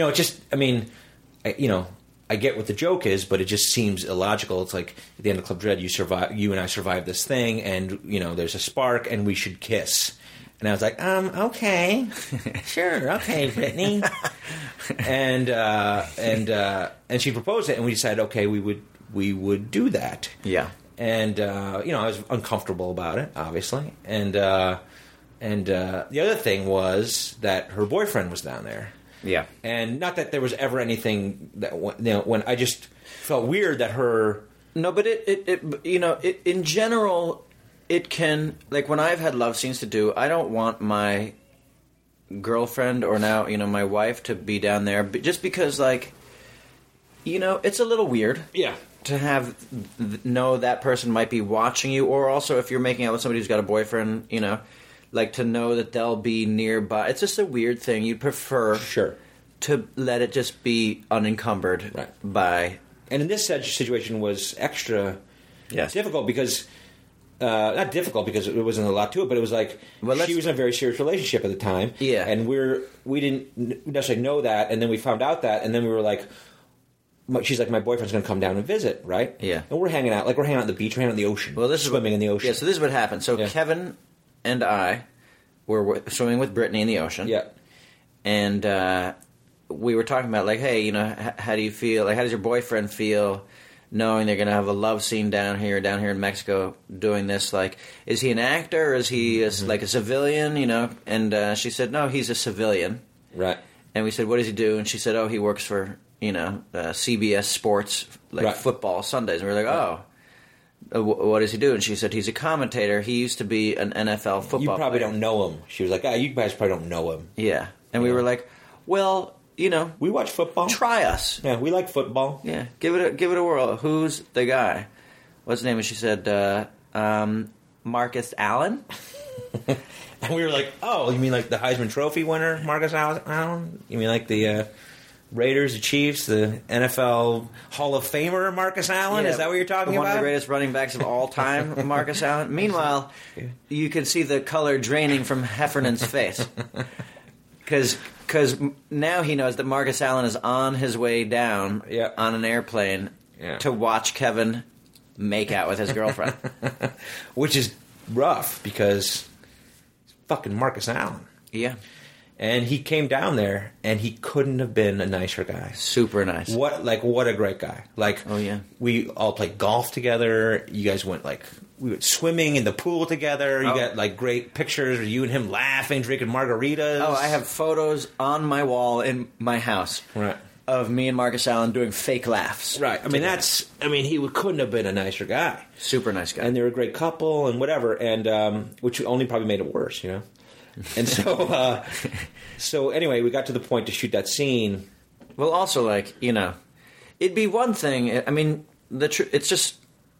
Speaker 4: I get what the joke is, but it just seems illogical. It's like at the end of Club Dread, you and I survived this thing, and there's a spark, and we should kiss. And I was like, okay, sure, okay, Brittany. and she proposed it, and we decided, okay, we would do that.
Speaker 5: Yeah.
Speaker 4: And I was uncomfortable about it, obviously. And the other thing was that her boyfriend was down there.
Speaker 5: Yeah.
Speaker 4: And not that there was ever anything that when I just felt weird that her.
Speaker 5: No, but it in general. It can, like, when I've had love scenes to do, I don't want my girlfriend or now, my wife to be down there, just because, like, it's a little weird.
Speaker 4: Yeah.
Speaker 5: To know that person might be watching you, or also if you're making out with somebody who's got a boyfriend, like, to know that they'll be nearby. It's just a weird thing. You'd prefer to let it just be unencumbered by.
Speaker 4: And in this situation was extra difficult because. Not difficult because it wasn't a lot to it, but it was like she was in a very serious relationship at the time.
Speaker 5: Yeah.
Speaker 4: And we didn't necessarily know that, and then we found out that, and then we were like, she's like, my boyfriend's going to come down and visit, right?
Speaker 5: Yeah.
Speaker 4: And we're hanging out, like we're hanging out on the beach, we're hanging out in the ocean.
Speaker 5: Well, this
Speaker 4: swimming in the ocean.
Speaker 5: Yeah, so this is what happened. So Kevin and I were swimming with Brittany in the ocean.
Speaker 4: Yeah.
Speaker 5: And we were talking about, like, hey, how do you feel? Like, how does your boyfriend feel knowing they're going to have a love scene down here in Mexico doing this? Like, is he an actor or is he like a civilian, And she said, no, he's a civilian.
Speaker 4: Right.
Speaker 5: And we said, what does he do? And she said, oh, he works for, CBS Sports, like football Sundays. And we were like, what does he do? And she said, he's a commentator. He used to be an NFL football player.
Speaker 4: You probably don't know him. She was like, you guys probably don't know him.
Speaker 5: Yeah. And we were like, well,
Speaker 4: we watch football.
Speaker 5: Try us.
Speaker 4: Yeah, we like football.
Speaker 5: Yeah, give it a whirl. Who's the guy? What's his name? And she said, Marcus Allen.
Speaker 4: And we were like, oh, you mean like the Heisman Trophy winner, Marcus Allen? You mean like the Raiders, the Chiefs, the NFL Hall of Famer Marcus Allen.
Speaker 5: Yeah,
Speaker 4: Is that what you're talking
Speaker 5: one
Speaker 4: about?
Speaker 5: One of the greatest running backs of all time, Marcus Allen. Meanwhile, you could see the color draining from Heffernan's face. Because now he knows that Marcus Allen is on his way down on an airplane to watch Kevin make out with his girlfriend.
Speaker 4: Which is rough because it's fucking Marcus Allen.
Speaker 5: Yeah.
Speaker 4: And he came down there, and he couldn't have been a nicer guy.
Speaker 5: Super nice.
Speaker 4: What a great guy. Like,
Speaker 5: oh yeah,
Speaker 4: we all played golf together. You guys we went swimming in the pool together. You got like great pictures of you and him laughing, drinking margaritas.
Speaker 5: Oh, I have photos on my wall in my house.
Speaker 4: Right.
Speaker 5: Of me and Marcus Allen doing fake laughs.
Speaker 4: Right. I mean, he couldn't have been a nicer guy.
Speaker 5: Super nice guy.
Speaker 4: And they were a great couple and whatever, and which only probably made it worse, you know. And so, so anyway, we got to the point to shoot that scene.
Speaker 5: Well, also, like, you know, it'd be one thing. I mean, it's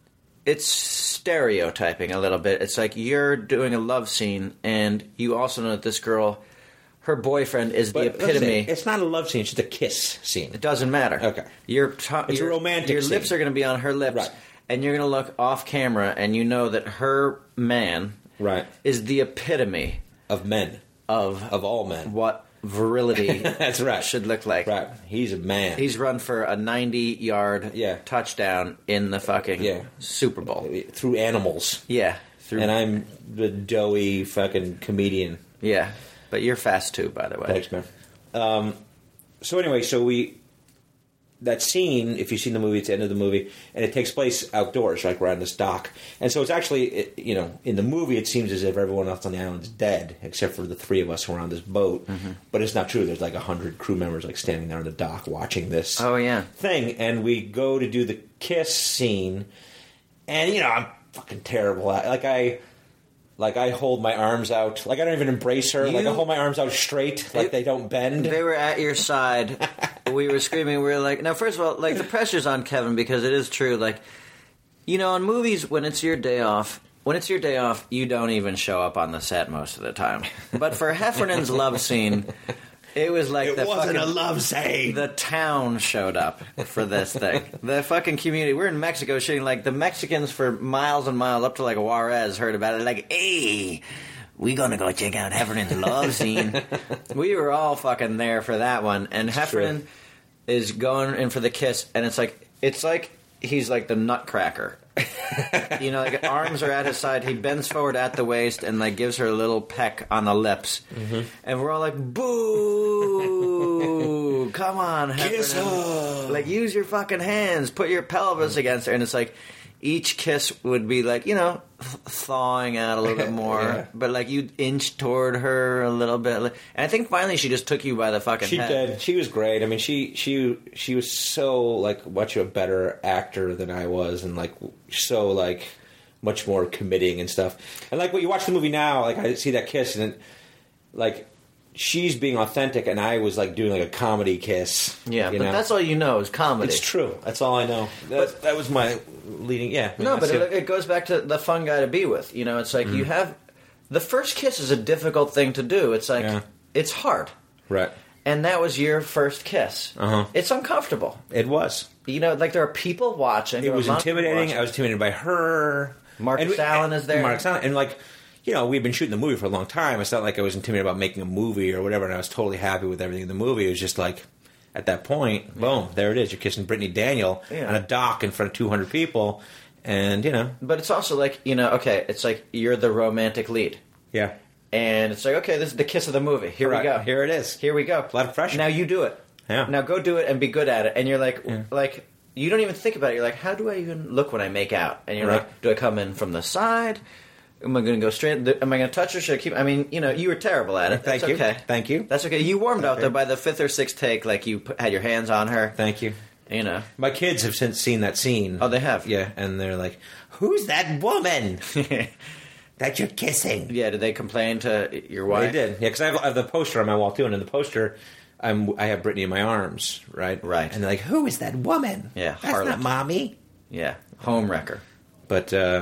Speaker 5: stereotyping a little bit. It's like you're doing a love scene, and you also know that this girl, her boyfriend, is the epitome.
Speaker 4: It's not a love scene; it's just a kiss scene.
Speaker 5: It doesn't matter.
Speaker 4: Okay,
Speaker 5: it's
Speaker 4: a romantic.
Speaker 5: Your
Speaker 4: scene.
Speaker 5: lips are going to be on her lips,
Speaker 4: right.
Speaker 5: And you're going to look off camera, and you know that her man, is the epitome.
Speaker 4: Of men.
Speaker 5: Of
Speaker 4: all men.
Speaker 5: What virility
Speaker 4: That's right.
Speaker 5: should look like.
Speaker 4: Right. He's a man.
Speaker 5: He's run for a 90-yard touchdown in the fucking Super Bowl.
Speaker 4: Through animals.
Speaker 5: Yeah.
Speaker 4: And I'm the doughy fucking comedian.
Speaker 5: Yeah. But you're fast too, by the way.
Speaker 4: Thanks, man. So anyway, that scene, if you've seen the movie, it's the end of the movie, and it takes place outdoors, like we're on this dock. And so it's actually, you know, in the movie it seems as if everyone else on the island is dead, except for the three of us who are on this boat. Mm-hmm. But it's not true. There's like 100 crew members like standing there on the dock watching this thing. And we go to do the kiss scene, and, you know, I'm fucking terrible at it. Like I hold my arms out. Like I don't even embrace her. Like I hold my arms out straight. Like they don't bend.
Speaker 5: They were at your side. We were screaming. We were like, now, first of all, like the pressure's on Kevin because it is true. Like, you know, in movies, when it's your day off, you don't even show up on the set most of the time. But for Heffernan's love scene, it was like
Speaker 4: it wasn't a love scene.
Speaker 5: The town showed up for this thing. The fucking community. We're in Mexico shooting. Like the Mexicans for miles and miles up to like Juarez heard about it. Like, hey, we gonna go check out Heffernan's love scene. We were all fucking there for that one. And Heffernan is going in for the kiss, and it's like he's like the Nutcracker. You know, like arms are at his side. He bends forward at the waist and like gives her a little peck on the lips. Mm-hmm. And we're all like, boo! Come on, Heffernan.
Speaker 4: Kiss her.
Speaker 5: Like, use your fucking hands. Put your pelvis against her. And it's like each kiss would be like, you know, thawing out a little bit more. But like you'd inch toward her a little bit. And I think finally she just took you by the fucking head.
Speaker 4: She did. She was great. I mean, she was so like much a better actor than I was, and like so like much more committing and stuff. And like when you watch the movie now, like I see that kiss and like she's being authentic, and I was like doing like a comedy kiss.
Speaker 5: Yeah, but that's all you know is comedy.
Speaker 4: It's true. That's all I know. That was my leading. Yeah.
Speaker 5: No, but it goes back to the fun guy to be with. You know, it's like you have the first kiss is a difficult thing to do. It's like it's hard,
Speaker 4: right?
Speaker 5: And that was your first kiss. It's uncomfortable.
Speaker 4: It was.
Speaker 5: You know, like there are people watching.
Speaker 4: It was intimidating. I was intimidated by her.
Speaker 5: Marcus Allen is there.
Speaker 4: Marcus Allen, and like. You know, we've been shooting the movie for a long time. It's not like I was intimidated about making a movie or whatever, and I was totally happy with everything in the movie. It was just like, at that point, boom, there it is. You're kissing Brittany Daniel on a dock in front of 200 people, and, you know.
Speaker 5: But it's also like, you know, okay, it's like you're the romantic lead.
Speaker 4: Yeah.
Speaker 5: And it's like, okay, this is the kiss of the movie. Here we go.
Speaker 4: Here it is.
Speaker 5: Here we go.
Speaker 4: A lot of pressure.
Speaker 5: Now you do it.
Speaker 4: Yeah.
Speaker 5: Now go do it and be good at it. And you're like, you don't even think about it. You're like, how do I even look when I make out? And you're like, do I come in from the side? Am I going to go straight? Am I going to touch her? Should I keep? I mean, you know, you were terrible at it.
Speaker 4: Thank you.
Speaker 5: Okay.
Speaker 4: Thank you.
Speaker 5: That's okay. You warmed up though by the fifth or sixth take. Like you had your hands on her.
Speaker 4: Thank you.
Speaker 5: You know,
Speaker 4: my kids have since seen that scene.
Speaker 5: Oh, they have.
Speaker 4: Yeah, and they're like, "Who's that woman that you're kissing?"
Speaker 5: Yeah. Did they complain to your wife?
Speaker 4: They did. Yeah, because I have the poster on my wall too, and in the poster, I have Brittany in my arms. Right.
Speaker 5: Right.
Speaker 4: And they're like, "Who is that woman?"
Speaker 5: Yeah.
Speaker 4: That's
Speaker 5: harlot.
Speaker 4: not mommy.
Speaker 5: Yeah. Home wrecker.
Speaker 4: But
Speaker 5: no,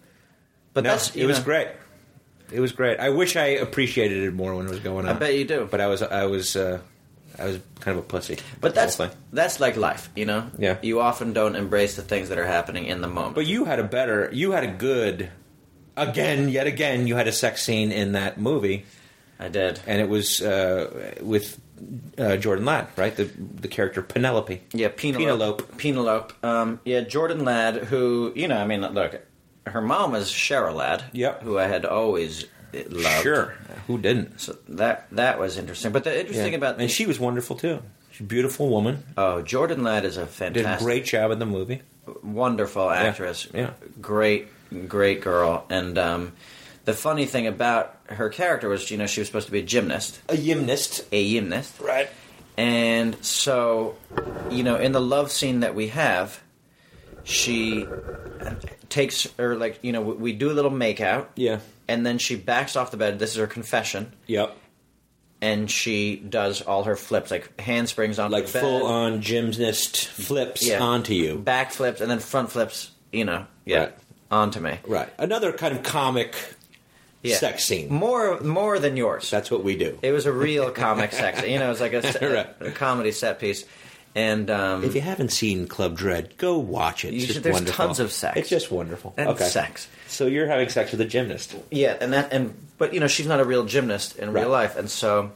Speaker 4: it was great. It was great. I wish I appreciated it more when it was going on.
Speaker 5: I bet you do.
Speaker 4: But I was I was kind of a pussy.
Speaker 5: But
Speaker 4: the whole thing.
Speaker 5: that's like life, you know?
Speaker 4: Yeah.
Speaker 5: You often don't embrace the things that are happening in the moment.
Speaker 4: But you had a good, yet again, you had a sex scene in that movie.
Speaker 5: I did.
Speaker 4: And it was with Jordan Ladd, right? The character Penelope.
Speaker 5: Yeah, Penelope. Yeah, Jordan Ladd, who, you know, I mean, look, her mom is Cheryl Ladd,
Speaker 4: Yep.
Speaker 5: who I had always loved.
Speaker 4: Sure. Who didn't?
Speaker 5: So that was interesting. But the interesting about...
Speaker 4: And she was wonderful, too. She's a beautiful woman.
Speaker 5: Oh, Jordan Ladd is a
Speaker 4: Did
Speaker 5: fantastic...
Speaker 4: a great job in the movie.
Speaker 5: Wonderful actress.
Speaker 4: Yeah.
Speaker 5: Great girl. And the funny thing about her character was, you know, she was supposed to be a gymnast.
Speaker 4: A gymnast.
Speaker 5: Right. And so, you know, in the love scene that we have, she takes, or like, you know, we do a little makeout.
Speaker 4: Yeah.
Speaker 5: And then she backs off the bed. This is her confession.
Speaker 4: Yep.
Speaker 5: And she does all her flips, like handsprings onto
Speaker 4: Like
Speaker 5: the bed.
Speaker 4: full-on gymnast flips onto you.
Speaker 5: Back flips and then front flips, you know,
Speaker 4: Right.
Speaker 5: onto me.
Speaker 4: Right. Another kind of comic sex scene.
Speaker 5: More than yours.
Speaker 4: That's what we do.
Speaker 5: It was a real comic sex. You know, it was like a comedy set piece. And
Speaker 4: if you haven't seen Club Dread, go watch it.
Speaker 5: There's
Speaker 4: wonderful.
Speaker 5: tons of sex.
Speaker 4: It's just wonderful.
Speaker 5: And sex.
Speaker 4: So you're having sex with a gymnast.
Speaker 5: Yeah, but you know, she's not a real gymnast in real life, and so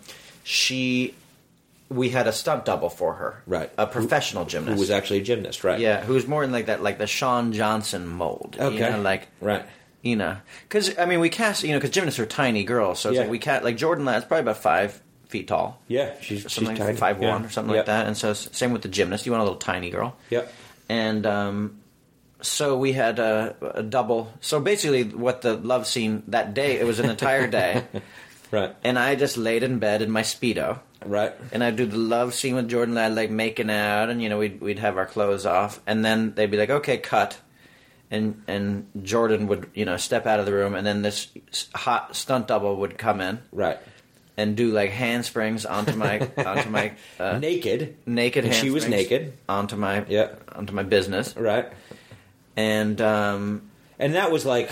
Speaker 5: we had a stunt double for her.
Speaker 4: Right.
Speaker 5: A professional gymnast.
Speaker 4: Who was actually a gymnast, right?
Speaker 5: Yeah, who was more in like that, like the Shawn Johnson mold.
Speaker 4: Okay.
Speaker 5: You know, like,
Speaker 4: right.
Speaker 5: You know, because I mean, we cast, you know, because gymnasts are tiny girls, so it's like we cast, like Jordan Ladd's probably about 5 feet tall.
Speaker 4: Yeah, she's
Speaker 5: something
Speaker 4: tiny.
Speaker 5: like 5'1" or something like that. And so same with the gymnast. You want a little tiny girl.
Speaker 4: Yep.
Speaker 5: And so we had a double. So basically, what the love scene that day, it was an entire day.
Speaker 4: Right.
Speaker 5: And I just laid in bed in my Speedo.
Speaker 4: Right.
Speaker 5: And I'd do the love scene with Jordan Ladd, like making out, and you know we'd have our clothes off, and then they'd be like, "Okay, cut." And Jordan would, you know, step out of the room, and then this hot stunt double would come in.
Speaker 4: Right.
Speaker 5: And do like handsprings onto my
Speaker 4: naked
Speaker 5: handsprings.
Speaker 4: She was naked
Speaker 5: onto my business.
Speaker 4: Right.
Speaker 5: And
Speaker 4: that was like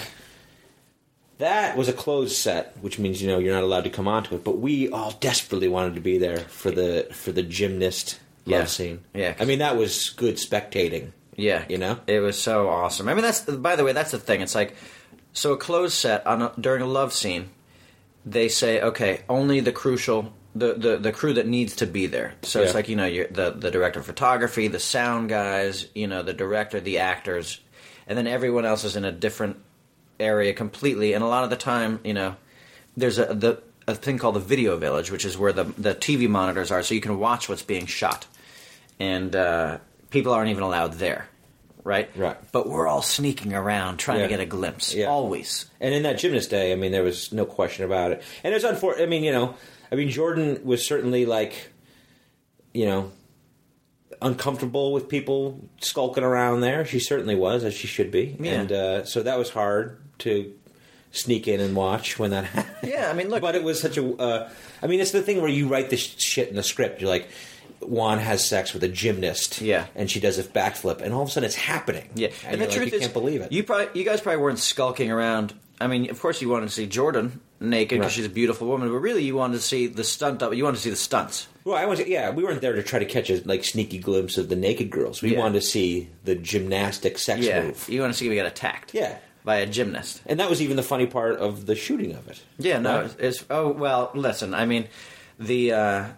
Speaker 4: that was a closed set, which means, you know, you're not allowed to come onto it. But we all desperately wanted to be there for the gymnast love scene.
Speaker 5: Yeah.
Speaker 4: I mean, that was good spectating.
Speaker 5: Yeah.
Speaker 4: You know?
Speaker 5: It was so awesome. I mean, by the way, that's the thing. It's like, so a closed set during a love scene, they say, okay, only the crucial, the crew that needs to be there. So it's like, you know, the director of photography, the sound guys, you know, the director, the actors, and then everyone else is in a different area completely. And a lot of the time, you know, there's a thing called the video village, which is where the TV monitors are, so you can watch what's being shot. And people aren't even allowed there. Right?
Speaker 4: Right.
Speaker 5: But we're all sneaking around trying to get a glimpse. Yeah. Always.
Speaker 4: And in that gymnast day, I mean, there was no question about it. And it was unfortunate. I mean, you know, Jordan was certainly like, you know, uncomfortable with people skulking around there. She certainly was, as she should be.
Speaker 5: Yeah.
Speaker 4: And so that was hard to sneak in and watch when that happened.
Speaker 5: Yeah, I mean, look.
Speaker 4: But it was such a... I mean, it's the thing where you write this shit in the script. You're like... Juan has sex with a gymnast, and she does a backflip, and all of a sudden it's happening.
Speaker 5: Yeah,
Speaker 4: and
Speaker 5: the truth is,
Speaker 4: you can't believe it.
Speaker 5: You guys probably weren't skulking around. I mean, of course you wanted to see Jordan naked because she's a beautiful woman, but really you wanted to see the stunt. You wanted to see the stunts.
Speaker 4: Well, we weren't there to try to catch a sneaky glimpse of the naked girls. We wanted to see the gymnastic sex move.
Speaker 5: You want to see if we got attacked.
Speaker 4: Yeah.
Speaker 5: By a gymnast.
Speaker 4: And that was even the funny part of the shooting of it.
Speaker 5: Yeah, no, it's listen, I mean, the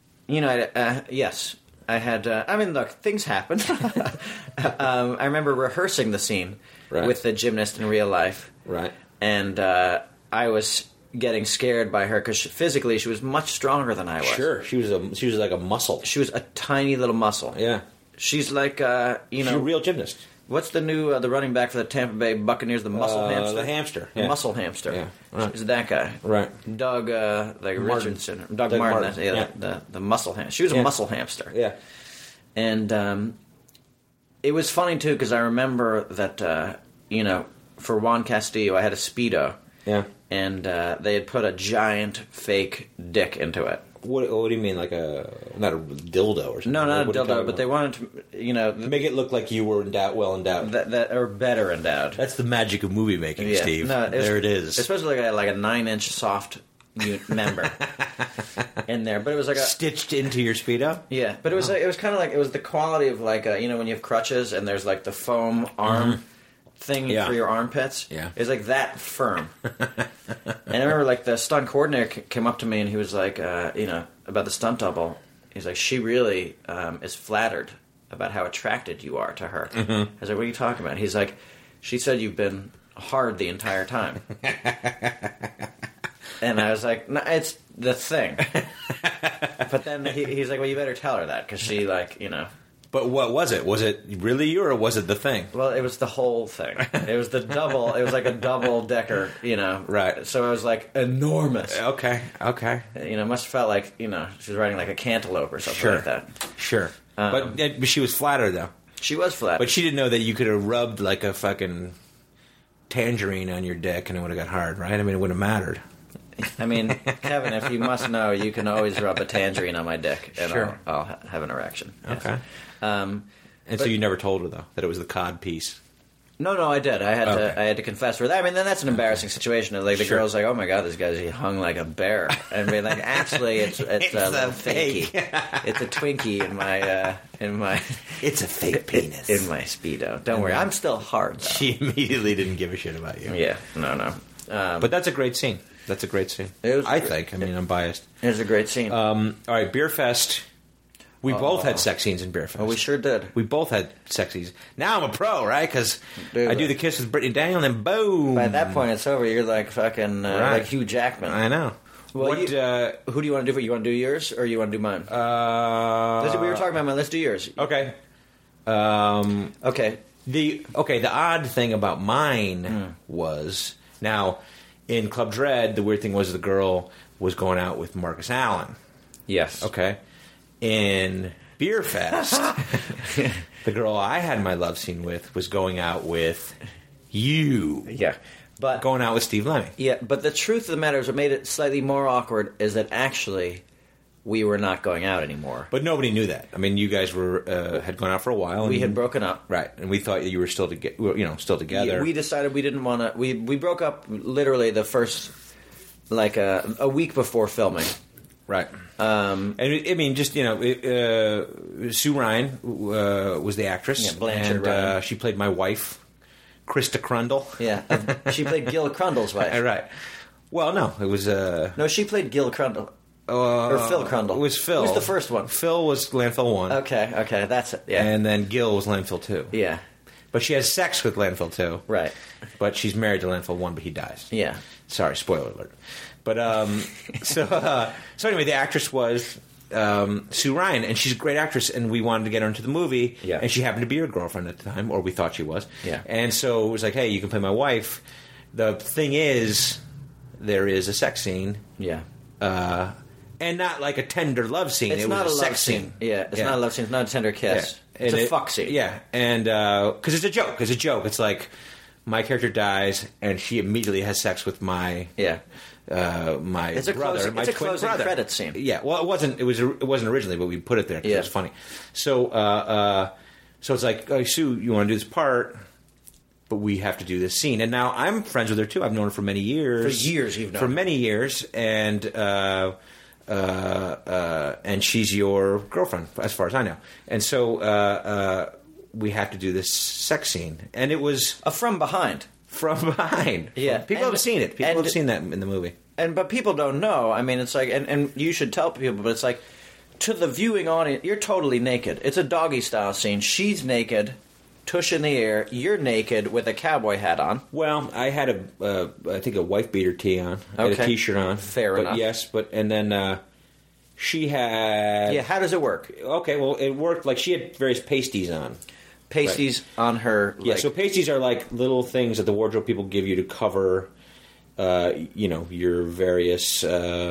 Speaker 5: yes. I had, look, things happen. I remember rehearsing the scene with the gymnast in real life.
Speaker 4: Right.
Speaker 5: And I was getting scared by her because physically she was much stronger than I was.
Speaker 4: Sure. She was like a muscle.
Speaker 5: She was a tiny little muscle.
Speaker 4: Yeah.
Speaker 5: She's like,
Speaker 4: She's a real gymnast.
Speaker 5: What's the new, the running back for the Tampa Bay Buccaneers, the muscle hamster?
Speaker 4: The hamster.
Speaker 5: The muscle hamster.
Speaker 4: Yeah. Right.
Speaker 5: She's that guy.
Speaker 4: Right.
Speaker 5: Doug, Richardson. Doug Martin. The muscle hamster. She was a muscle hamster.
Speaker 4: Yeah.
Speaker 5: And it was funny, too, because I remember that, for Juan Castillo, I had a Speedo.
Speaker 4: Yeah.
Speaker 5: And they had put a giant fake dick into it.
Speaker 4: What do you mean, like not a dildo or something?
Speaker 5: No, not a dildo, but they wanted to,
Speaker 4: make it look like you were well endowed.
Speaker 5: That or better endowed.
Speaker 4: That's the magic of movie making, Steve. No, there it is.
Speaker 5: Especially like a 9-inch soft member in there. But it was like a
Speaker 4: Stitched into your Speedo?
Speaker 5: yeah. But it was it was kind of like it was the quality of like a, when you have crutches and there's like the foam arm thing
Speaker 4: Yeah.
Speaker 5: for your armpits.
Speaker 4: Yeah.
Speaker 5: It's like that firm. And I remember like the stunt coordinator came up to me and he was like, about the stunt double. He's like, she really is flattered about how attracted you are to her. I was like, what are you talking about? He's like, she said you've been hard the entire time. And I was like, no, it's the thing. But then he's like, well, you better tell her that because she
Speaker 4: But what was it? Was it really you, or was it the thing?
Speaker 5: Well, it was the whole thing. It was the double. It was like a double-decker,
Speaker 4: Right.
Speaker 5: So it was like enormous.
Speaker 4: Okay.
Speaker 5: Must have felt like, she was riding like a cantaloupe or something
Speaker 4: Sure.
Speaker 5: like that.
Speaker 4: Sure. But she was flattered, though.
Speaker 5: She was flat.
Speaker 4: But she didn't know that you could have rubbed like a fucking tangerine on your dick and it would have got hard, right? I mean, it wouldn't have mattered.
Speaker 5: I mean, Kevin, if you must know, you can always rub a tangerine on my dick and
Speaker 4: Sure.
Speaker 5: I'll have an erection. Yes.
Speaker 4: Okay. And so you never told her, though, that it was the cod piece.
Speaker 5: No, I did. I had to confess for that. I mean, then that's an embarrassing situation. Like the
Speaker 4: Sure.
Speaker 5: girl's like, "Oh my god, this guy's hung like a bear," and be like, "Actually, it's a little
Speaker 4: fake.
Speaker 5: fakey. It's a Twinkie in my
Speaker 4: It's a fake penis.
Speaker 5: in my Speedo. Don't worry, I'm still hard. Though.
Speaker 4: She immediately didn't give a shit about you.
Speaker 5: Yeah, no.
Speaker 4: But that's a great scene. That's a great scene.
Speaker 5: It was
Speaker 4: I
Speaker 5: great.
Speaker 4: think. I mean, I'm biased.
Speaker 5: It was a great scene.
Speaker 4: All right, Beer Fest. We both had sex scenes in Beer Fest.
Speaker 5: Oh, we sure did.
Speaker 4: We both had sex scenes. Now I'm a pro, right? Because
Speaker 5: Dude,
Speaker 4: I do the kiss with Brittany Daniel, and then boom.
Speaker 5: By that point, it's over. You're like fucking
Speaker 4: Right.
Speaker 5: like Hugh Jackman.
Speaker 4: I know.
Speaker 5: Well,
Speaker 4: What?
Speaker 5: who do you want to do? You want to do yours or you want to do mine? we were talking about mine. Let's do yours.
Speaker 4: Okay.
Speaker 5: Okay.
Speaker 4: The odd thing about mine was, now in Club Dread, the weird thing was the girl was going out with Marcus Allen.
Speaker 5: Yes.
Speaker 4: Okay. In Beer Fest, the girl I had my love scene with was going out with you.
Speaker 5: Yeah. But
Speaker 4: Going out with Steve Lemmy.
Speaker 5: yeah, but the truth of the matter is what made it slightly more awkward is that actually we were not going out anymore.
Speaker 4: But nobody knew that. I mean, you guys were had gone out for a while.
Speaker 5: We
Speaker 4: and-
Speaker 5: had broken up.
Speaker 4: Right, and we thought you were still still together.
Speaker 5: We decided we didn't want to. We broke up literally the first a week before filming.
Speaker 4: Right. And I mean, just Sue Ryan was the actress.
Speaker 5: Yeah, Blanchard
Speaker 4: and
Speaker 5: Ryan.
Speaker 4: she played my wife, Krista Crundle.
Speaker 5: Yeah, she played Gil Crundle's wife.
Speaker 4: Right. Well, no, it was
Speaker 5: No, she played Gil Crundle. Or Phil Crundle.
Speaker 4: It was Phil.
Speaker 5: Who's the first one?
Speaker 4: Phil was Landfill 1.
Speaker 5: Okay, that's it. Yeah,
Speaker 4: And then Gil was Landfill 2.
Speaker 5: yeah,
Speaker 4: But she has sex with Landfill 2.
Speaker 5: right.
Speaker 4: But she's married to Landfill 1, but he dies.
Speaker 5: Yeah,
Speaker 4: Sorry, spoiler alert. But so anyway, the actress was Sue Ryan, and she's a great actress, and we wanted to get her into the movie.
Speaker 5: Yeah.
Speaker 4: And she happened to be your girlfriend at the time, or we thought she was.
Speaker 5: Yeah.
Speaker 4: And so it was like, hey, you can play my wife. The thing is, there is a sex scene,
Speaker 5: yeah.
Speaker 4: and not like a tender love scene.
Speaker 5: It's
Speaker 4: it
Speaker 5: not
Speaker 4: was
Speaker 5: a
Speaker 4: a
Speaker 5: love
Speaker 4: sex
Speaker 5: scene. Yeah, it's not a love scene. It's not a tender kiss.
Speaker 4: Yeah.
Speaker 5: It's
Speaker 4: And
Speaker 5: a fuck scene.
Speaker 4: Yeah, and because it's a joke. It's a joke. It's like my character dies, and she immediately has sex with my
Speaker 5: Yeah.
Speaker 4: my
Speaker 5: It's a
Speaker 4: brother,
Speaker 5: closing-
Speaker 4: my
Speaker 5: it's a
Speaker 4: twin
Speaker 5: closing
Speaker 4: brother.
Speaker 5: credits scene.
Speaker 4: Yeah, well, it wasn't originally, but we put it there because
Speaker 5: Yeah.
Speaker 4: it was funny. So, so it's like, oh, Sue, you want to do this part, but we have to do this scene. And now I'm friends with her too. I've known her for many years.
Speaker 5: For years you've known
Speaker 4: for
Speaker 5: her.
Speaker 4: many years, and she's your girlfriend, as far as I know. And so we have to do this sex scene, and it was
Speaker 5: A from behind.
Speaker 4: from behind.
Speaker 5: Yeah.
Speaker 4: People
Speaker 5: And-
Speaker 4: have seen it. People
Speaker 5: and-
Speaker 4: have seen that in the movie.
Speaker 5: But people don't know. I mean, it's like, and you should tell people, but it's like, to the viewing audience, you're totally naked. It's a doggy style scene. She's naked, tush in the air. You're naked with a cowboy hat on.
Speaker 4: Well, I had I think a wife beater tee on. I had a
Speaker 5: Okay.
Speaker 4: t-shirt on.
Speaker 5: Fair
Speaker 4: but
Speaker 5: enough.
Speaker 4: Yes, and then she had.
Speaker 5: Yeah, how does it work?
Speaker 4: Okay, well, it worked. Like she had various pasties on.
Speaker 5: Pasties on her.
Speaker 4: Yeah,
Speaker 5: Like,
Speaker 4: so pasties are like little things that the wardrobe people give you to cover, your various,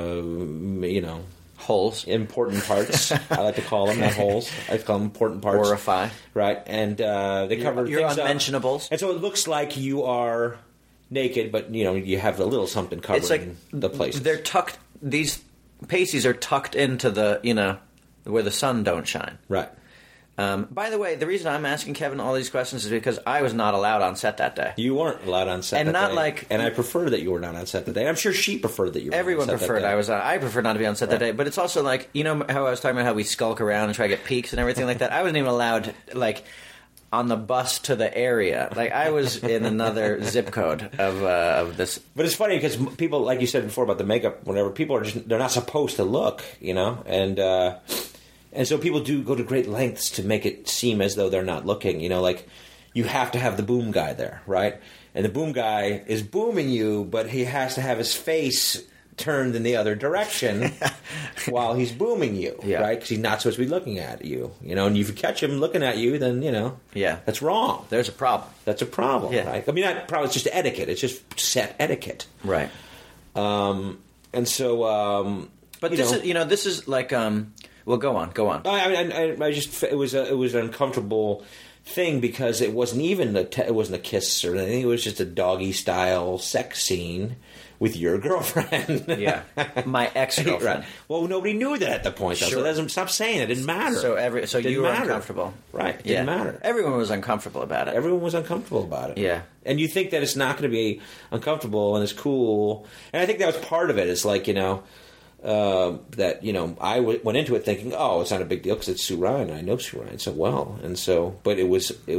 Speaker 5: holes.
Speaker 4: important parts. I like to call them, not holes. I call them important parts.
Speaker 5: Orify.
Speaker 4: Right, and they cover
Speaker 5: your
Speaker 4: things up.
Speaker 5: unmentionables.
Speaker 4: And so it looks like you are naked, but you have a little something covering
Speaker 5: It's like
Speaker 4: the places.
Speaker 5: they're tucked. These pasties are tucked into the where the sun don't shine.
Speaker 4: Right.
Speaker 5: By the way, the reason I'm asking Kevin all these questions is because I was not allowed on set that day.
Speaker 4: You weren't allowed on set
Speaker 5: And
Speaker 4: that
Speaker 5: not
Speaker 4: day.
Speaker 5: like-
Speaker 4: And I prefer that you were not on set that day. I'm sure she preferred that you were
Speaker 5: Everyone
Speaker 4: on set
Speaker 5: preferred
Speaker 4: that day.
Speaker 5: I prefer not to be on set that day, but it's also like, you know how I was talking about how we skulk around and try to get peeks and everything like that? I wasn't even allowed, like, on the bus to the area. Like, I was in another zip code of this.
Speaker 4: But it's funny because people, like you said before about the makeup, whenever people are just, they're not supposed to look, you know? And so people do go to great lengths to make it seem as though they're not looking, you know? Like, you have to have the boom guy there, right? And the boom guy is booming you, but he has to have his face turned in the other direction while he's booming you,
Speaker 5: Yeah.
Speaker 4: right? Because he's not supposed to be looking at you, you know? And if you catch him looking at you, then, you know,
Speaker 5: Yeah.
Speaker 4: that's wrong.
Speaker 5: There's a problem.
Speaker 4: That's a problem,
Speaker 5: Yeah.
Speaker 4: right? I mean, not problem, it's just etiquette. It's just set etiquette.
Speaker 5: Right.
Speaker 4: And so,
Speaker 5: But
Speaker 4: you
Speaker 5: this
Speaker 4: know,
Speaker 5: is, this is like, well, go on.
Speaker 4: I just it was an uncomfortable thing because it wasn't even it wasn't a kiss or anything. It was just a doggy style sex scene with your girlfriend.
Speaker 5: Yeah. My ex-girlfriend.
Speaker 4: Right. Well, nobody knew that at the point, though.
Speaker 5: Sure.
Speaker 4: So it doesn't stop saying it. It didn't matter.
Speaker 5: So
Speaker 4: Didn't
Speaker 5: you were
Speaker 4: matter.
Speaker 5: uncomfortable.
Speaker 4: Right. It didn't matter.
Speaker 5: Everyone was uncomfortable about it.
Speaker 4: Everyone was uncomfortable about it.
Speaker 5: Yeah.
Speaker 4: And you think that it's not going to be uncomfortable and it's cool. And I think that was part of it. It's like, you know, that, you know, I went into it thinking, oh, it's not a big deal because it's Sue Ryan. I know Sue Ryan so well. And so, but it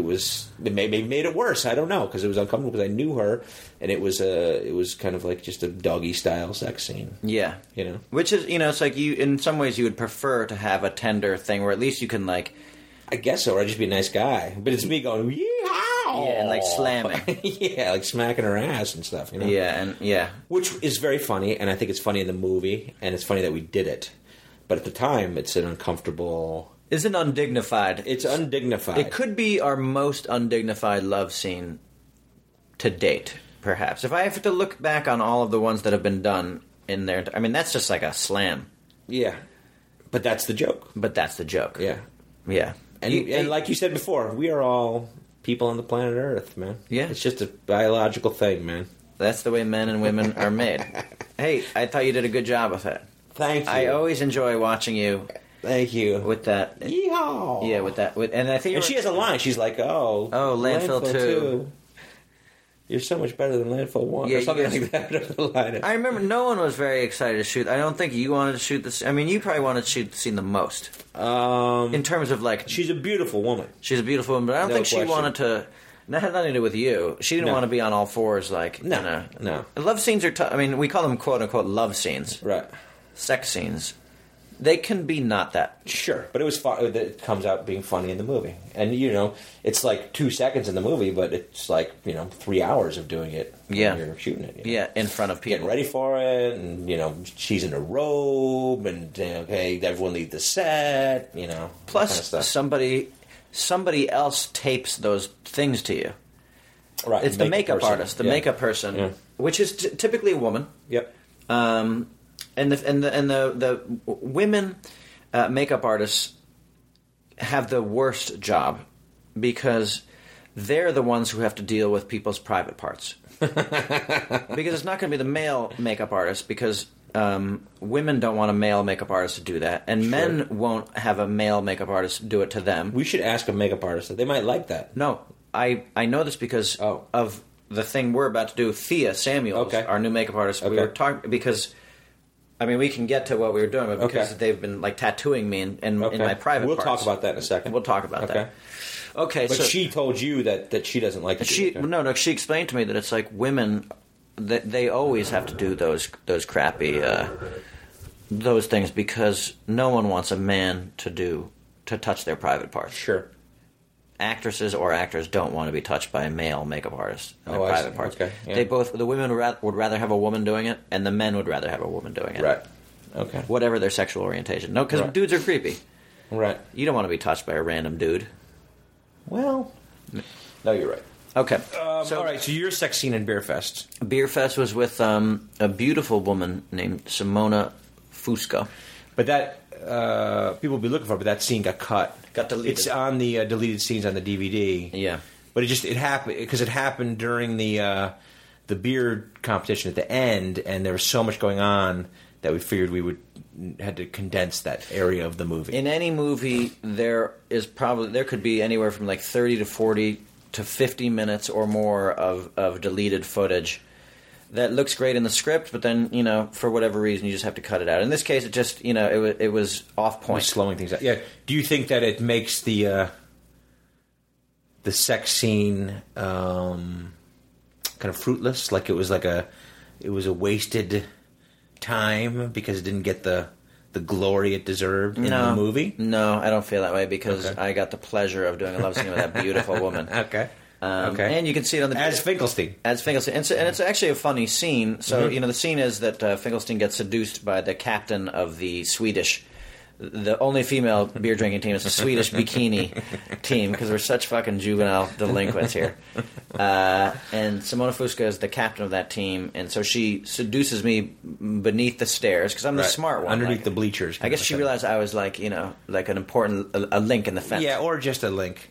Speaker 4: made it worse. I don't know, because it was uncomfortable because I knew her, and it was kind of like just a doggy style sex scene.
Speaker 5: Yeah.
Speaker 4: You know?
Speaker 5: Which is, you know, it's like you, in some ways you would prefer to have a tender thing where at least you can, like,
Speaker 4: I guess so, or I'd just be a nice guy. But it's me going, yeehaw!
Speaker 5: Yeah, and, like, slamming.
Speaker 4: Yeah, like smacking her ass and stuff, you know?
Speaker 5: yeah, and yeah.
Speaker 4: Which is very funny, and I think it's funny in the movie, and it's funny that we did it. But at the time, it's an uncomfortable...
Speaker 5: Is it undignified?
Speaker 4: It's undignified.
Speaker 5: It could be our most undignified love scene to date, perhaps. If I have to look back on all of the ones that have been done in there, I mean, that's just like a slam.
Speaker 4: Yeah. But that's the joke.
Speaker 5: But that's the joke.
Speaker 4: Yeah.
Speaker 5: Yeah.
Speaker 4: And like you said before, we are all people on the planet Earth, man.
Speaker 5: Yeah.
Speaker 4: It's just a biological thing, man.
Speaker 5: That's the way men and women are made. Hey, I thought you did a good job with it.
Speaker 4: Thank you.
Speaker 5: I always enjoy watching you
Speaker 4: Thank you.
Speaker 5: with that.
Speaker 4: Yeehaw!
Speaker 5: Yeah, with that. And I think
Speaker 4: And she has a line. She's like, oh,
Speaker 5: Landfill 2.
Speaker 4: You're so much better than Landfill 1.
Speaker 5: Yeah,
Speaker 4: or something
Speaker 5: you
Speaker 4: like that. The line is.
Speaker 5: I remember no one was very excited to shoot. I don't think you wanted to shoot this. I mean, you probably wanted to shoot the scene the most. In terms of, like,
Speaker 4: She's a beautiful woman.
Speaker 5: she's a beautiful woman, but I don't
Speaker 4: No
Speaker 5: think she
Speaker 4: question.
Speaker 5: wanted to. That had nothing to do with you. She didn't
Speaker 4: No.
Speaker 5: want to be on all fours, like,
Speaker 4: No,
Speaker 5: you know.
Speaker 4: no.
Speaker 5: Love scenes are tough. I mean, we call them quote unquote love scenes,
Speaker 4: Right.
Speaker 5: sex scenes. They can be not that.
Speaker 4: Sure, but it was fun. It comes out being funny in the movie, and you know, it's like 2 seconds in the movie, but it's like 3 hours of doing it. When
Speaker 5: Yeah.
Speaker 4: you're shooting it. You know?
Speaker 5: Yeah, in front of people.
Speaker 4: Getting ready for it, and she's in a robe, and okay, everyone leave the set. You know,
Speaker 5: Plus,
Speaker 4: that kind of stuff.
Speaker 5: somebody else tapes those things to you.
Speaker 4: Right,
Speaker 5: It's the makeup
Speaker 4: person.
Speaker 5: artist, the
Speaker 4: Yeah.
Speaker 5: makeup person,
Speaker 4: Yeah.
Speaker 5: which is typically a woman.
Speaker 4: Yep.
Speaker 5: And the women makeup artists have the worst job because they're the ones who have to deal with people's private parts. Because it's not going to be the male makeup artist because women don't want a male makeup artist to do that, and men won't have a male makeup artist do it to them.
Speaker 4: We should ask a makeup artist. They might like that.
Speaker 5: No, I know this because of the thing we're about to do. Thea Samuels,
Speaker 4: Okay.
Speaker 5: our new makeup artist. We
Speaker 4: Okay.
Speaker 5: were talking because, I mean, we can get to what we were doing, but because
Speaker 4: Okay.
Speaker 5: they've been like tattooing me in my private.
Speaker 4: We'll
Speaker 5: parts.
Speaker 4: talk about that in a second.
Speaker 5: We'll talk about that. Okay,
Speaker 4: But
Speaker 5: so
Speaker 4: she told you that she doesn't like it.
Speaker 5: she she explained to me that it's like women that they always have to do those crappy those things because no one wants a man to touch their private parts.
Speaker 4: Sure.
Speaker 5: Actresses or actors don't want to be touched by a male makeup artist in their
Speaker 4: I
Speaker 5: private
Speaker 4: see.
Speaker 5: parts.
Speaker 4: Okay, yeah.
Speaker 5: The women would rather have a woman doing it, and the men would rather have a woman doing it.
Speaker 4: Right. Okay.
Speaker 5: Whatever their sexual orientation. No, because
Speaker 4: Right.
Speaker 5: dudes are creepy.
Speaker 4: Right.
Speaker 5: You don't want to be touched by a random dude.
Speaker 4: Well, no, you're right.
Speaker 5: Okay.
Speaker 4: All right, so your sex scene in Beer Fest.
Speaker 5: Beer Fest was with a beautiful woman named Simona Fusco.
Speaker 4: But that people will be looking for, but that scene got cut.
Speaker 5: Got deleted.
Speaker 4: It's on the deleted scenes on the DVD.
Speaker 5: Yeah.
Speaker 4: But it happened because it happened during the beer competition at the end, and there was so much going on that we figured we would had to condense that area of the movie.
Speaker 5: In any movie, there could be anywhere from like 30 to 40 to 50 minutes or more of deleted footage that looks great in the script, but then, for whatever reason, you just have to cut it out. In this case, it just, it was off point.
Speaker 4: Slowing things out. Yeah. Do you think that it makes the sex scene kind of fruitless? Like it was a wasted time because it didn't get the glory it deserved in the movie?
Speaker 5: No, I don't feel that way because I got the pleasure of doing a love scene with that beautiful woman.
Speaker 4: Okay.
Speaker 5: And you can see it on the...
Speaker 4: As Finkelstein.
Speaker 5: And it's actually a funny scene. So, the scene is that Finkelstein gets seduced by the captain of the Swedish... The only female beer drinking team is the Swedish bikini team because we're such fucking juvenile delinquents here. And Simona Fuska is the captain of that team, and so she seduces me beneath the stairs because I'm the smart one.
Speaker 4: Underneath the bleachers.
Speaker 5: I guess she realized I was like, like an important a link in the fence.
Speaker 4: Yeah, or just a link.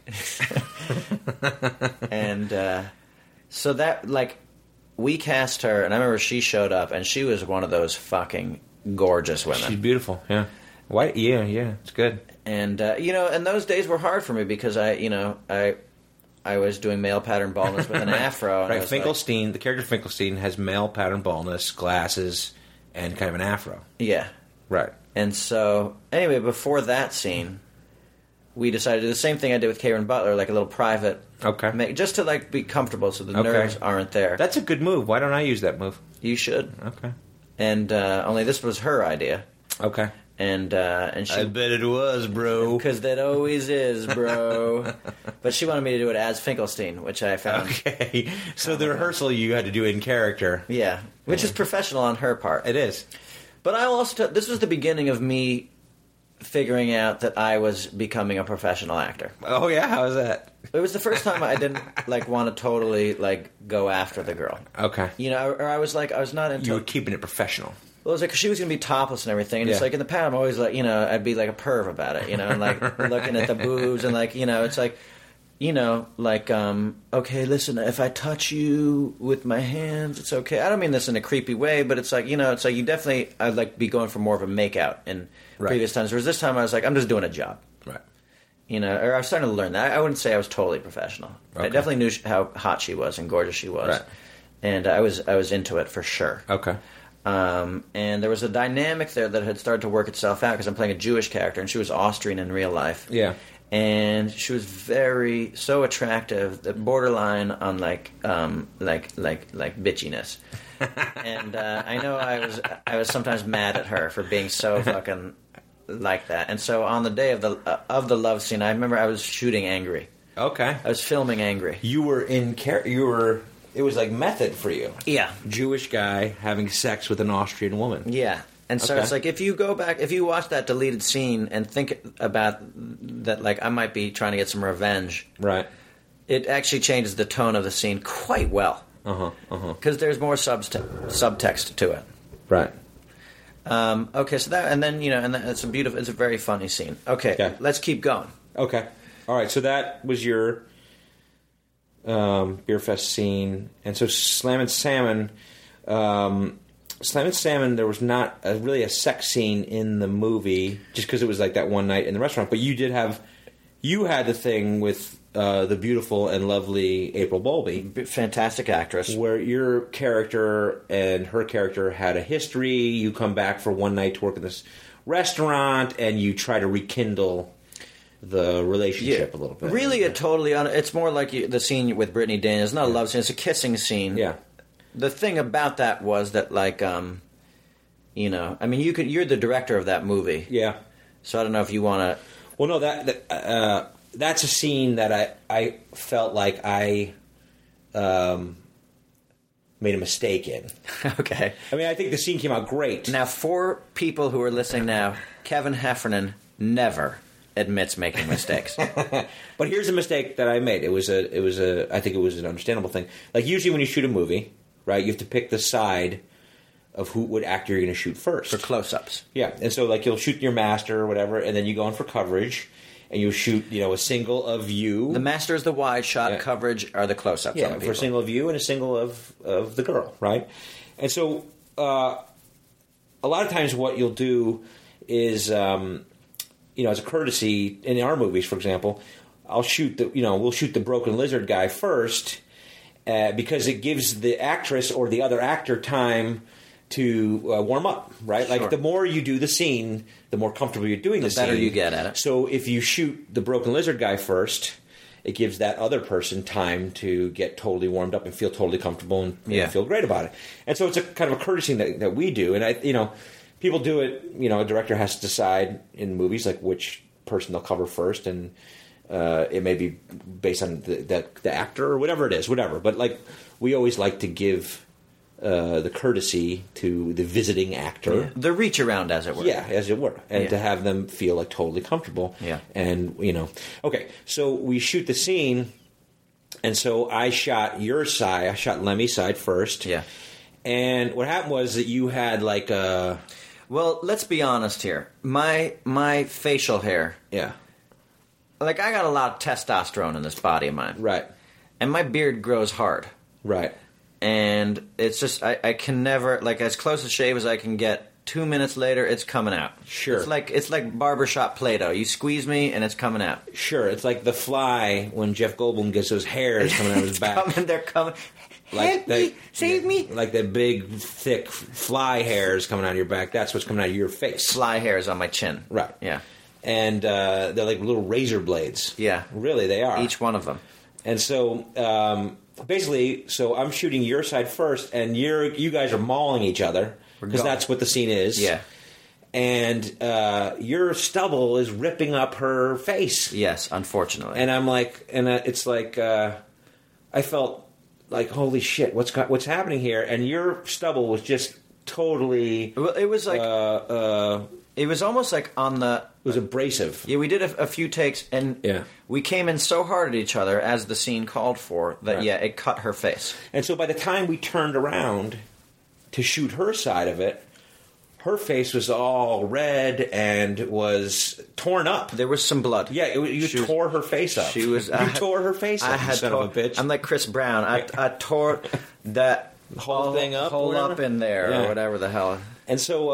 Speaker 5: And so that, like, we cast her, and I remember she showed up, and she was one of those fucking gorgeous women.
Speaker 4: She's beautiful, yeah. Why? Yeah, it's good.
Speaker 5: And and those days were hard for me because I was doing male pattern baldness with an afro. And
Speaker 4: right, Finkelstein, the character Finkelstein has male pattern baldness, glasses, and kind of an afro.
Speaker 5: Yeah,
Speaker 4: right.
Speaker 5: And so anyway, before that scene, we decided to do the same thing I did with Karen Butler, like a little private, just to like be comfortable so the nerves aren't there.
Speaker 4: That's a good move. Why don't I use that move?
Speaker 5: You should.
Speaker 4: Okay.
Speaker 5: And only this was her idea.
Speaker 4: Okay.
Speaker 5: And she,
Speaker 4: I bet it was, bro.
Speaker 5: Because that always is, bro. But she wanted me to do it as Finkelstein, which I found.
Speaker 4: Okay. So the rehearsal you had to do in character.
Speaker 5: Yeah. Which is professional on her part.
Speaker 4: It is.
Speaker 5: But I also this was the beginning of me figuring out that I was becoming a professional actor.
Speaker 4: Oh, yeah? How was that?
Speaker 5: It was the first time I didn't want to totally go after the girl.
Speaker 4: Okay.
Speaker 5: Or I was not into...
Speaker 4: You were keeping it professional.
Speaker 5: Well, it was like, cause she was going to be topless and everything. And it's like, in the past, I'm always like, I'd be like a perv about it, and like looking at the boobs and like, it's like, okay, listen, if I touch you with my hands, it's okay. I don't mean this in a creepy way, but it's like, it's like you definitely, I'd like be going for more of a makeout in previous times. Whereas this time I was like, I'm just doing a job.
Speaker 4: Right.
Speaker 5: Or I was starting to learn that. I wouldn't say I was totally professional. Okay. I definitely knew how hot she was and gorgeous she was.
Speaker 4: Right.
Speaker 5: And I was into it for sure.
Speaker 4: Okay.
Speaker 5: And there was a dynamic there that had started to work itself out because I'm playing a Jewish character and she was Austrian in real life.
Speaker 4: Yeah.
Speaker 5: And she was so attractive, that borderline on like bitchiness. And I know I was sometimes mad at her for being so fucking like that. And so on the day of the love scene, I remember I was shooting angry.
Speaker 4: Okay.
Speaker 5: I was filming angry.
Speaker 4: You were in it was like method for you.
Speaker 5: Yeah.
Speaker 4: Jewish guy having sex with an Austrian woman.
Speaker 5: Yeah. And so it's like, if you go back, if you watch that deleted scene and think about that, like, I might be trying to get some revenge.
Speaker 4: Right.
Speaker 5: It actually changes the tone of the scene quite well. Because there's more subtext to it.
Speaker 4: Right.
Speaker 5: Okay, so that, and then, and it's a very funny scene. Okay, let's keep going.
Speaker 4: Okay. All right, so that was your Beer Fest scene. And so Slammin' Salmon, there was not really a sex scene in the movie, just because it was like that one night in the restaurant. But you had the thing with the beautiful and lovely April Bowlby.
Speaker 5: Fantastic actress.
Speaker 4: Where your character and her character had a history. You come back for one night to work in this restaurant, and you try to rekindle the relationship a little bit.
Speaker 5: Really, it's more like the scene with Brittany Daniels. It's not a love scene, it's a kissing scene.
Speaker 4: Yeah.
Speaker 5: The thing about that was that, like, I mean, you're the director of that movie.
Speaker 4: Yeah.
Speaker 5: So I don't know if you want to...
Speaker 4: Well, no, that's a scene that I felt like I made a mistake in.
Speaker 5: Okay.
Speaker 4: I mean, I think the scene came out great.
Speaker 5: Now, for people who are listening now, Kevin Heffernan never admits making mistakes.
Speaker 4: But here's a mistake that I made. I think it was an understandable thing. Like, usually when you shoot a movie, right, you have to pick the side of what actor you're going to shoot first.
Speaker 5: For close-ups.
Speaker 4: Yeah. And so, like, you'll shoot your master or whatever, and then you go in for coverage, and you shoot, a single of you.
Speaker 5: The master is the wide shot, coverage are the close-ups.
Speaker 4: Yeah, for a single of you and a single of the girl, right? And so a lot of times what you'll do is, as a courtesy in our movies, for example, we'll shoot the broken lizard guy first because it gives the actress or the other actor time to warm up, right?
Speaker 5: Sure.
Speaker 4: Like the more you do the scene, the more comfortable you're doing the scene.
Speaker 5: The better you get at it.
Speaker 4: So if you shoot the broken lizard guy first, it gives that other person time to get totally warmed up and feel totally comfortable and feel great about it. And so it's a kind of a courtesy that we do. And people do it. A director has to decide in movies like which person they'll cover first, and it may be based on the actor or whatever it is, whatever. But like we always like to give the courtesy to the visiting actor.
Speaker 5: The reach around, as it were.
Speaker 4: Yeah, as it were. And to have them feel like totally comfortable.
Speaker 5: Yeah.
Speaker 4: And, okay, so we shoot the scene, and so I shot your side, I shot Lemmy's side first.
Speaker 5: Yeah.
Speaker 4: And what happened was that you had like a...
Speaker 5: Well, let's be honest here. My facial hair...
Speaker 4: Yeah.
Speaker 5: Like, I got a lot of testosterone in this body of mine.
Speaker 4: Right.
Speaker 5: And my beard grows hard.
Speaker 4: Right.
Speaker 5: And it's just, I can never, like, as close a shave as I can get, 2 minutes later, it's coming out.
Speaker 4: Sure.
Speaker 5: It's like barbershop Play-Doh. You squeeze me, and it's coming out.
Speaker 4: Sure. It's like The Fly when Jeff Goldblum gets those hairs coming out of his back.
Speaker 5: They're coming.
Speaker 4: Help
Speaker 5: me! Save me!
Speaker 4: Like the big, thick fly hairs coming out of your back. That's what's coming out of your face.
Speaker 5: Fly hairs on my chin.
Speaker 4: Right.
Speaker 5: Yeah.
Speaker 4: And they're like little razor blades.
Speaker 5: Yeah.
Speaker 4: Really, they are.
Speaker 5: Each one of them.
Speaker 4: And so, basically, I'm shooting your side first, and you guys are mauling each other, because that's what the scene is.
Speaker 5: Yeah.
Speaker 4: And your stubble is ripping up her face.
Speaker 5: Yes, unfortunately.
Speaker 4: And I'm like, it's like, I felt like, holy shit, what's happening here? And your stubble was just totally...
Speaker 5: Well, it was like... it was almost like on the...
Speaker 4: It was abrasive.
Speaker 5: Yeah, we did a few takes, and we came in so hard at each other, as the scene called for, that, it cut her face.
Speaker 4: And so by the time we turned around to shoot her side of it, her face was all red and was torn up.
Speaker 5: There was some blood.
Speaker 4: Yeah, you tore her face up.
Speaker 5: She was...
Speaker 4: tore her face up, you son of a bitch.
Speaker 5: I'm like Chris Brown. I tore that
Speaker 4: whole thing up,
Speaker 5: hole up in there, or whatever the hell.
Speaker 4: And so,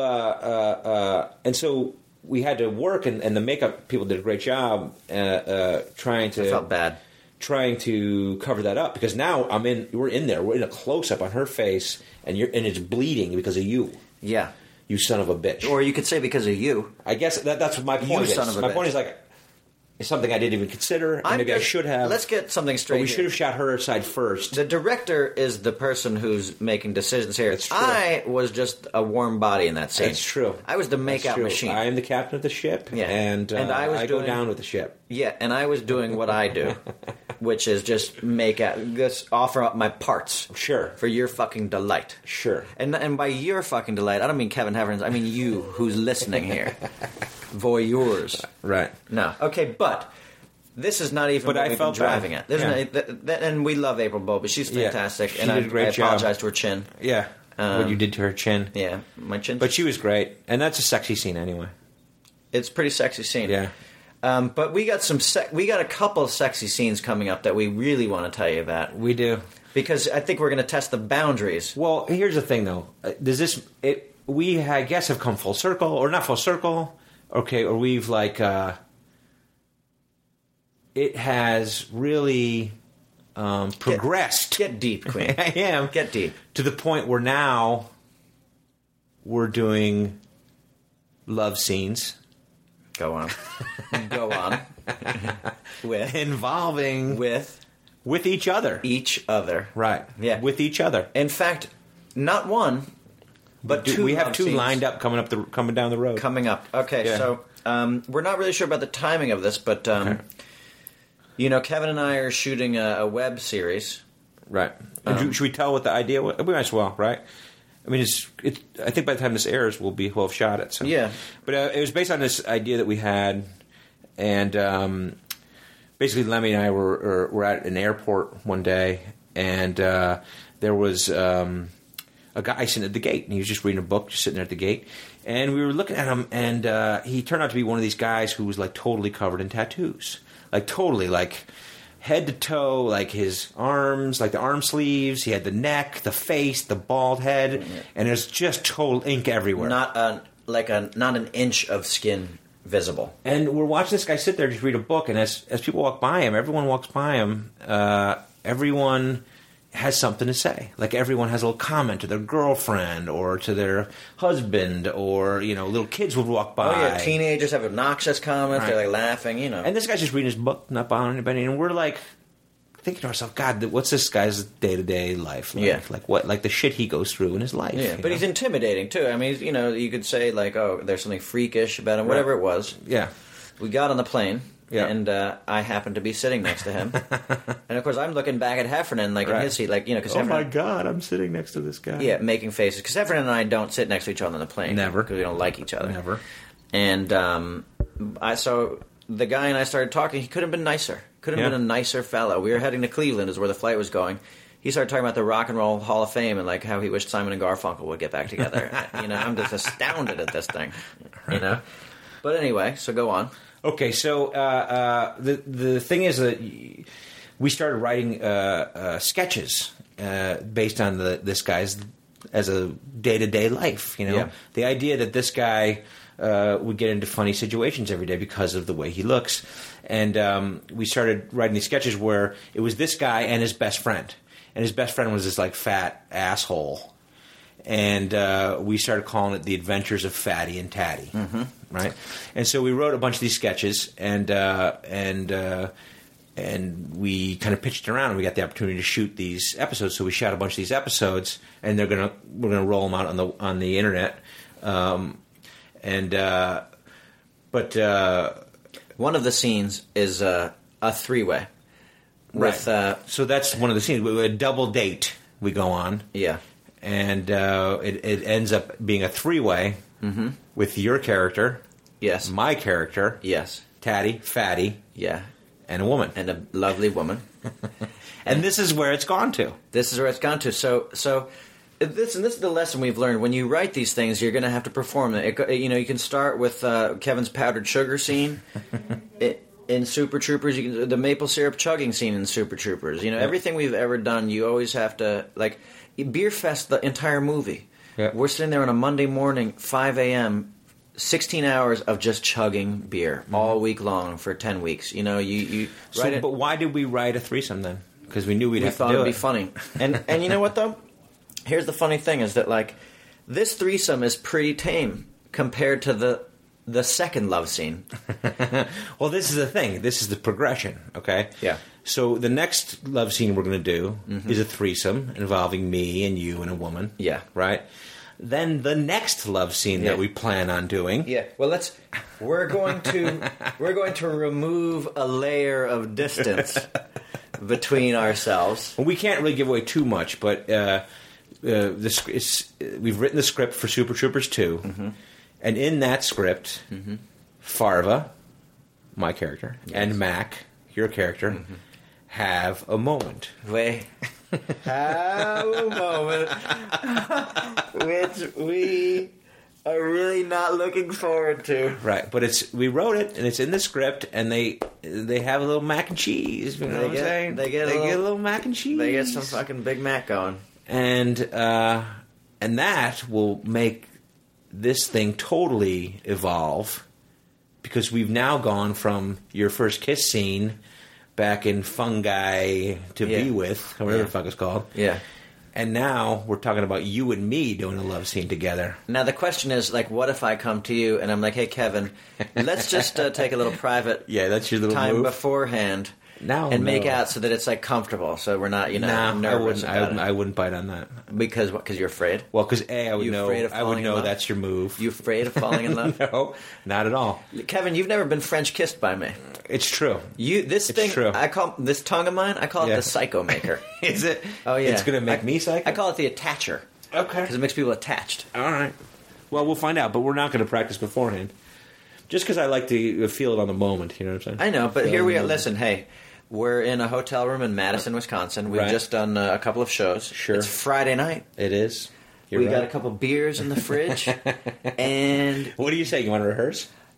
Speaker 4: we had to work, and the makeup people did a great job trying to...
Speaker 5: I felt bad.
Speaker 4: Trying to cover that up, because now we're in there. We're in a close-up on her face, and it's bleeding because of you.
Speaker 5: Yeah.
Speaker 4: You son of a bitch.
Speaker 5: Or you could say because of you.
Speaker 4: I guess that's what my point is.
Speaker 5: Son of a
Speaker 4: my
Speaker 5: bitch.
Speaker 4: point is like... It's something I didn't even consider, and maybe I should have.
Speaker 5: Let's get something straight.
Speaker 4: But we should have shot her side first.
Speaker 5: The director is the person who's making decisions here.
Speaker 4: That's true.
Speaker 5: I was just a warm body in that scene.
Speaker 4: That's true.
Speaker 5: I was the make-out machine.
Speaker 4: I am the captain of the ship, and I go down with the ship.
Speaker 5: Yeah, and I was doing what I do, which is just just offer up my parts.
Speaker 4: Sure.
Speaker 5: For your fucking delight.
Speaker 4: Sure.
Speaker 5: And by your fucking delight, I don't mean Kevin Heverns. I mean you, who's listening here. Voyeurs.
Speaker 4: Right.
Speaker 5: No. Okay, but... This is not even what we've been driving at. And we love April Bow, but she's fantastic.
Speaker 4: She
Speaker 5: and
Speaker 4: did a great job.
Speaker 5: I apologize to her chin.
Speaker 4: Yeah, what you did to her chin.
Speaker 5: Yeah, my chin.
Speaker 4: But she was great, and that's a sexy scene anyway.
Speaker 5: It's a pretty sexy scene.
Speaker 4: Yeah.
Speaker 5: But we got we got a couple of sexy scenes coming up that we really want to tell you about.
Speaker 4: We do.
Speaker 5: Because I think we're going to test the boundaries.
Speaker 4: Well, here's the thing, though. We, I guess, have come full circle, or not full circle, okay, or we've like... It has really progressed.
Speaker 5: Get deep, Queen.
Speaker 4: I am.
Speaker 5: Get deep.
Speaker 4: To the point where now we're doing love scenes.
Speaker 5: Go on. Go on.
Speaker 4: Involving... With each other.
Speaker 5: Each other.
Speaker 4: Right.
Speaker 5: Yeah.
Speaker 4: With each other.
Speaker 5: In fact, not one, but two.
Speaker 4: We have two
Speaker 5: scenes
Speaker 4: lined up coming down the road.
Speaker 5: Coming up. Okay, so we're not really sure about the timing of this, but... Kevin and I are shooting a web series.
Speaker 4: Right. Should we tell what the idea was? We might as well, right? I mean, I think by the time this airs, we'll have shot it. So.
Speaker 5: Yeah.
Speaker 4: But it was based on this idea that we had, and basically Lemmy and I were at an airport one day, and there was a guy sitting at the gate, and he was just reading a book, just sitting there at the gate. And we were looking at him, and he turned out to be one of these guys who was like totally covered in tattoos. Like totally, like head to toe, like his arms, like the arm sleeves. He had the neck, the face, the bald head, and there's just total ink everywhere.
Speaker 5: Not an inch of skin visible.
Speaker 4: And we're watching this guy sit there just read a book, and as people walk by him, everyone walks by him. Everyone has something to say. Like everyone has a little comment to their girlfriend or to their husband, or little kids would walk by.
Speaker 5: Oh yeah, teenagers have obnoxious comments.
Speaker 4: Right.
Speaker 5: They're like laughing,
Speaker 4: And this guy's just reading his book, not bothering anybody. And we're like thinking to ourselves, God, what's this guy's day-to-day life like?
Speaker 5: Yeah.
Speaker 4: Like the shit he goes through in his life.
Speaker 5: Yeah, but he's intimidating too. I mean, you could say like, oh, there's something freakish about him, whatever it was.
Speaker 4: Yeah.
Speaker 5: We got on the plane.
Speaker 4: Yeah.
Speaker 5: And I happened to be sitting next to him. And, of course, I'm looking back at Heffernan, like, in his seat, like, because
Speaker 4: oh, my God, I'm sitting next to this guy.
Speaker 5: Yeah, making faces. Because Heffernan and I don't sit next to each other on the plane.
Speaker 4: Never.
Speaker 5: Because we don't like each other.
Speaker 4: Never.
Speaker 5: And so the guy and I started talking. He could have been nicer. Could have been a nicer fellow. We were heading to Cleveland is where the flight was going. He started talking about the Rock and Roll Hall of Fame and, like, how he wished Simon and Garfunkel would get back together. I'm just astounded at this thing, But anyway, so go on.
Speaker 4: Okay, so the thing is that we started writing sketches based on this guy's as a day-to-day life.
Speaker 5: Yeah.
Speaker 4: The idea that this guy would get into funny situations every day because of the way he looks, and we started writing these sketches where it was this guy and his best friend, and his best friend was this like fat asshole. And we started calling it The Adventures of Fatty and Tatty, right? And so we wrote a bunch of these sketches, and we kind of pitched it around, and we got the opportunity to shoot these episodes. So we shot a bunch of these episodes, and we're gonna roll them out on the internet. But
Speaker 5: one of the scenes is a three-way.
Speaker 4: Right. So that's one of the scenes. A double date we go on.
Speaker 5: Yeah.
Speaker 4: And it ends up being a three-way with your character,
Speaker 5: yes,
Speaker 4: my character,
Speaker 5: yes,
Speaker 4: Tatty, Fatty,
Speaker 5: yeah,
Speaker 4: and a woman,
Speaker 5: and a lovely woman.
Speaker 4: and this is where it's gone to.
Speaker 5: This is where it's gone to. So this is the lesson we've learned. When you write these things, you're going to have to perform it. You can start with Kevin's powdered sugar scene. In Super Troopers, the maple syrup chugging scene in Super Troopers. Everything we've ever done, you always have to, like, Beer Fest, the entire movie.
Speaker 4: Yeah.
Speaker 5: We're sitting there on a Monday morning, 5 a.m., 16 hours of just chugging beer all week long for 10 weeks.
Speaker 4: But why did we write a threesome then? Because we knew we'd have to do it.
Speaker 5: We thought it'd be funny. And you know what, though? Here's the funny thing is that, like, this threesome is pretty tame compared to the second love scene.
Speaker 4: Well, this is the thing. This is the progression, okay?
Speaker 5: Yeah.
Speaker 4: So the next love scene we're going to do is a threesome involving me and you and a woman.
Speaker 5: Yeah.
Speaker 4: Right? Then the next love scene that we plan on doing.
Speaker 5: Yeah. Well, we're going to remove a layer of distance between ourselves.
Speaker 4: Well, we can't really give away too much, but we've written the script for Super Troopers 2. And in that script, Farva, my character, and Mac, your character, have a moment.
Speaker 5: We have a moment which we are really not looking forward to.
Speaker 4: Right, but we wrote it, and it's in the script, and they have a little mac and cheese. You know what I'm saying?
Speaker 5: They get
Speaker 4: a little mac and cheese.
Speaker 5: They get some fucking Big Mac going.
Speaker 4: And that will make this thing totally evolve, because we've now gone from your first kiss scene back in Fungi to Be With, or whatever the fuck it's called.
Speaker 5: Yeah.
Speaker 4: And now we're talking about you and me doing a love scene together.
Speaker 5: Now the question is, like, what if I come to you and I'm like, hey, Kevin, let's just take a little private
Speaker 4: that's your little
Speaker 5: time
Speaker 4: move
Speaker 5: beforehand and make out so that it's, like, comfortable, so we're not, nervous about it.
Speaker 4: I wouldn't bite on that.
Speaker 5: Because what? Because you're afraid?
Speaker 4: Well, because I would know
Speaker 5: love?
Speaker 4: that's your move.
Speaker 5: You afraid of falling in love?
Speaker 4: No, not at all.
Speaker 5: Kevin, you've never been French kissed by me.
Speaker 4: It's true.
Speaker 5: It's true. I call this tongue of mine. I call it the psycho maker.
Speaker 4: Is it?
Speaker 5: Oh yeah.
Speaker 4: It's going to make me psycho.
Speaker 5: I call it the attacher.
Speaker 4: Okay.
Speaker 5: Because it makes people attached.
Speaker 4: All right. Well, we'll find out, but we're not going to practice beforehand. Just because I like to feel it on the moment. You know what I'm saying?
Speaker 5: I know, but here we are. Listen, hey. We're in a hotel room in Madison, Wisconsin. We've just done a couple of shows.
Speaker 4: Sure.
Speaker 5: It's Friday night.
Speaker 4: It is.
Speaker 5: We got a couple beers in the fridge. And
Speaker 4: what do you say? You want to rehearse?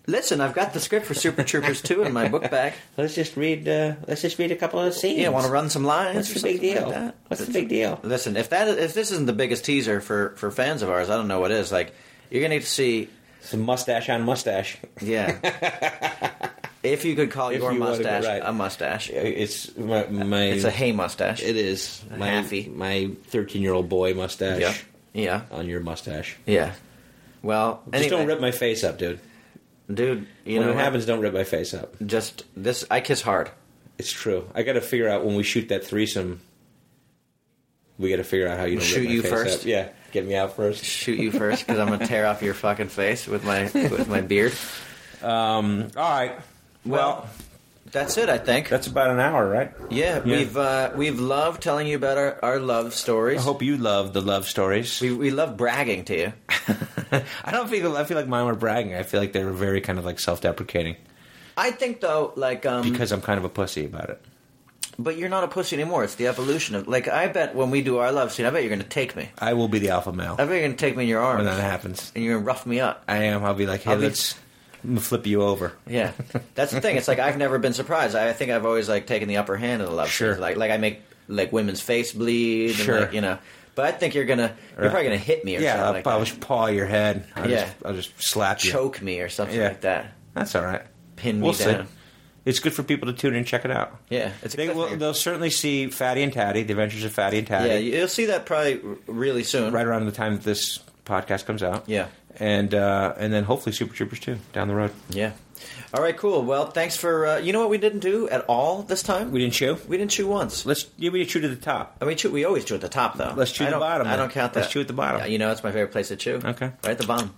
Speaker 5: Listen, I've got the script for Super Troopers 2 in my book bag.
Speaker 4: Let's just read a couple of scenes.
Speaker 5: Yeah, want to run some lines?
Speaker 4: What's the big deal?
Speaker 5: Like
Speaker 4: What's the big deal?
Speaker 5: Listen, if this isn't the biggest teaser for fans of ours, I don't know what is. Like, you're going to get to see...
Speaker 4: Some mustache on mustache.
Speaker 5: Yeah. If you could call your mustache a mustache.
Speaker 4: It's my
Speaker 5: It's a hay mustache.
Speaker 4: It is.
Speaker 5: A halfy.
Speaker 4: My 13-year-old boy mustache.
Speaker 5: Yeah.
Speaker 4: On your mustache.
Speaker 5: Yeah. Well,
Speaker 4: Just
Speaker 5: anyway.
Speaker 4: don't rip my face up, dude.
Speaker 5: Dude,
Speaker 4: When it happens, don't rip my face up.
Speaker 5: Just this, I kiss hard.
Speaker 4: It's true. I got to figure out when we shoot that threesome. We got to figure out how you don't
Speaker 5: Shoot
Speaker 4: rip my
Speaker 5: you
Speaker 4: face
Speaker 5: first?
Speaker 4: up. Yeah, get me out first.
Speaker 5: Shoot you first because I'm gonna tear off your fucking face with my beard.
Speaker 4: All right.
Speaker 5: Well, that's it. I think.
Speaker 4: That's about an hour, right?
Speaker 5: Yeah. We've loved telling you about our love stories.
Speaker 4: I hope you love the love stories.
Speaker 5: We love bragging to you.
Speaker 4: I feel like mine were bragging. I feel like they were very kind of like self-deprecating.
Speaker 5: I think though, like
Speaker 4: because I'm kind of a pussy about it.
Speaker 5: But you're not a pussy anymore. It's the evolution of like. I bet when we do our love scene, I bet you're going to take me.
Speaker 4: I will be the alpha male
Speaker 5: I bet you're going to take me in your arms
Speaker 4: when that happens.
Speaker 5: and you're going to rough me up.
Speaker 4: I am. I'll be like, hey, let's flip you over.
Speaker 5: Yeah, that's the thing. It's like I've never been surprised. I think I've always like taken the upper hand in the love
Speaker 4: Sure.
Speaker 5: scenes. Like I make like women's face bleed.
Speaker 4: Sure.
Speaker 5: And, like, you know. But I think you're probably gonna hit me or
Speaker 4: Yeah,
Speaker 5: something
Speaker 4: I'll
Speaker 5: like
Speaker 4: just paw your head. I'll just slap
Speaker 5: that.
Speaker 4: you.
Speaker 5: Choke me or something
Speaker 4: Yeah.
Speaker 5: like that.
Speaker 4: That's all right.
Speaker 5: Pin me
Speaker 4: We'll
Speaker 5: down.
Speaker 4: see. It's good for people to tune in and check it out.
Speaker 5: Yeah, it's a cliffhanger.
Speaker 4: They'll certainly see Fatty and Tatty, The Adventures of Fatty and Tatty.
Speaker 5: Yeah, you'll see that probably really soon.
Speaker 4: Right around the time that this podcast comes out.
Speaker 5: Yeah.
Speaker 4: And then hopefully Super Troopers 2 down the road.
Speaker 5: Yeah. All right, cool. Well, thanks for... you know what we didn't do at all this time?
Speaker 4: We didn't chew?
Speaker 5: We didn't chew once.
Speaker 4: We chew to the top.
Speaker 5: I mean, we always chew at the top, though.
Speaker 4: Let's chew the bottom,
Speaker 5: I
Speaker 4: then.
Speaker 5: don't count that.
Speaker 4: Let's chew at the bottom.
Speaker 5: Yeah, you know, it's my favorite place to chew.
Speaker 4: Okay.
Speaker 5: Right at the bottom.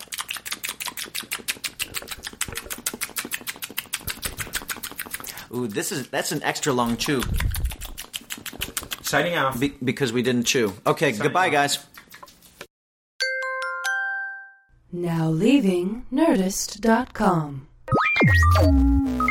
Speaker 5: Ooh, that's an extra long chew
Speaker 4: Signing off.
Speaker 5: because we didn't chew. Okay, goodbye, guys.
Speaker 1: Now leaving Nerdist.com.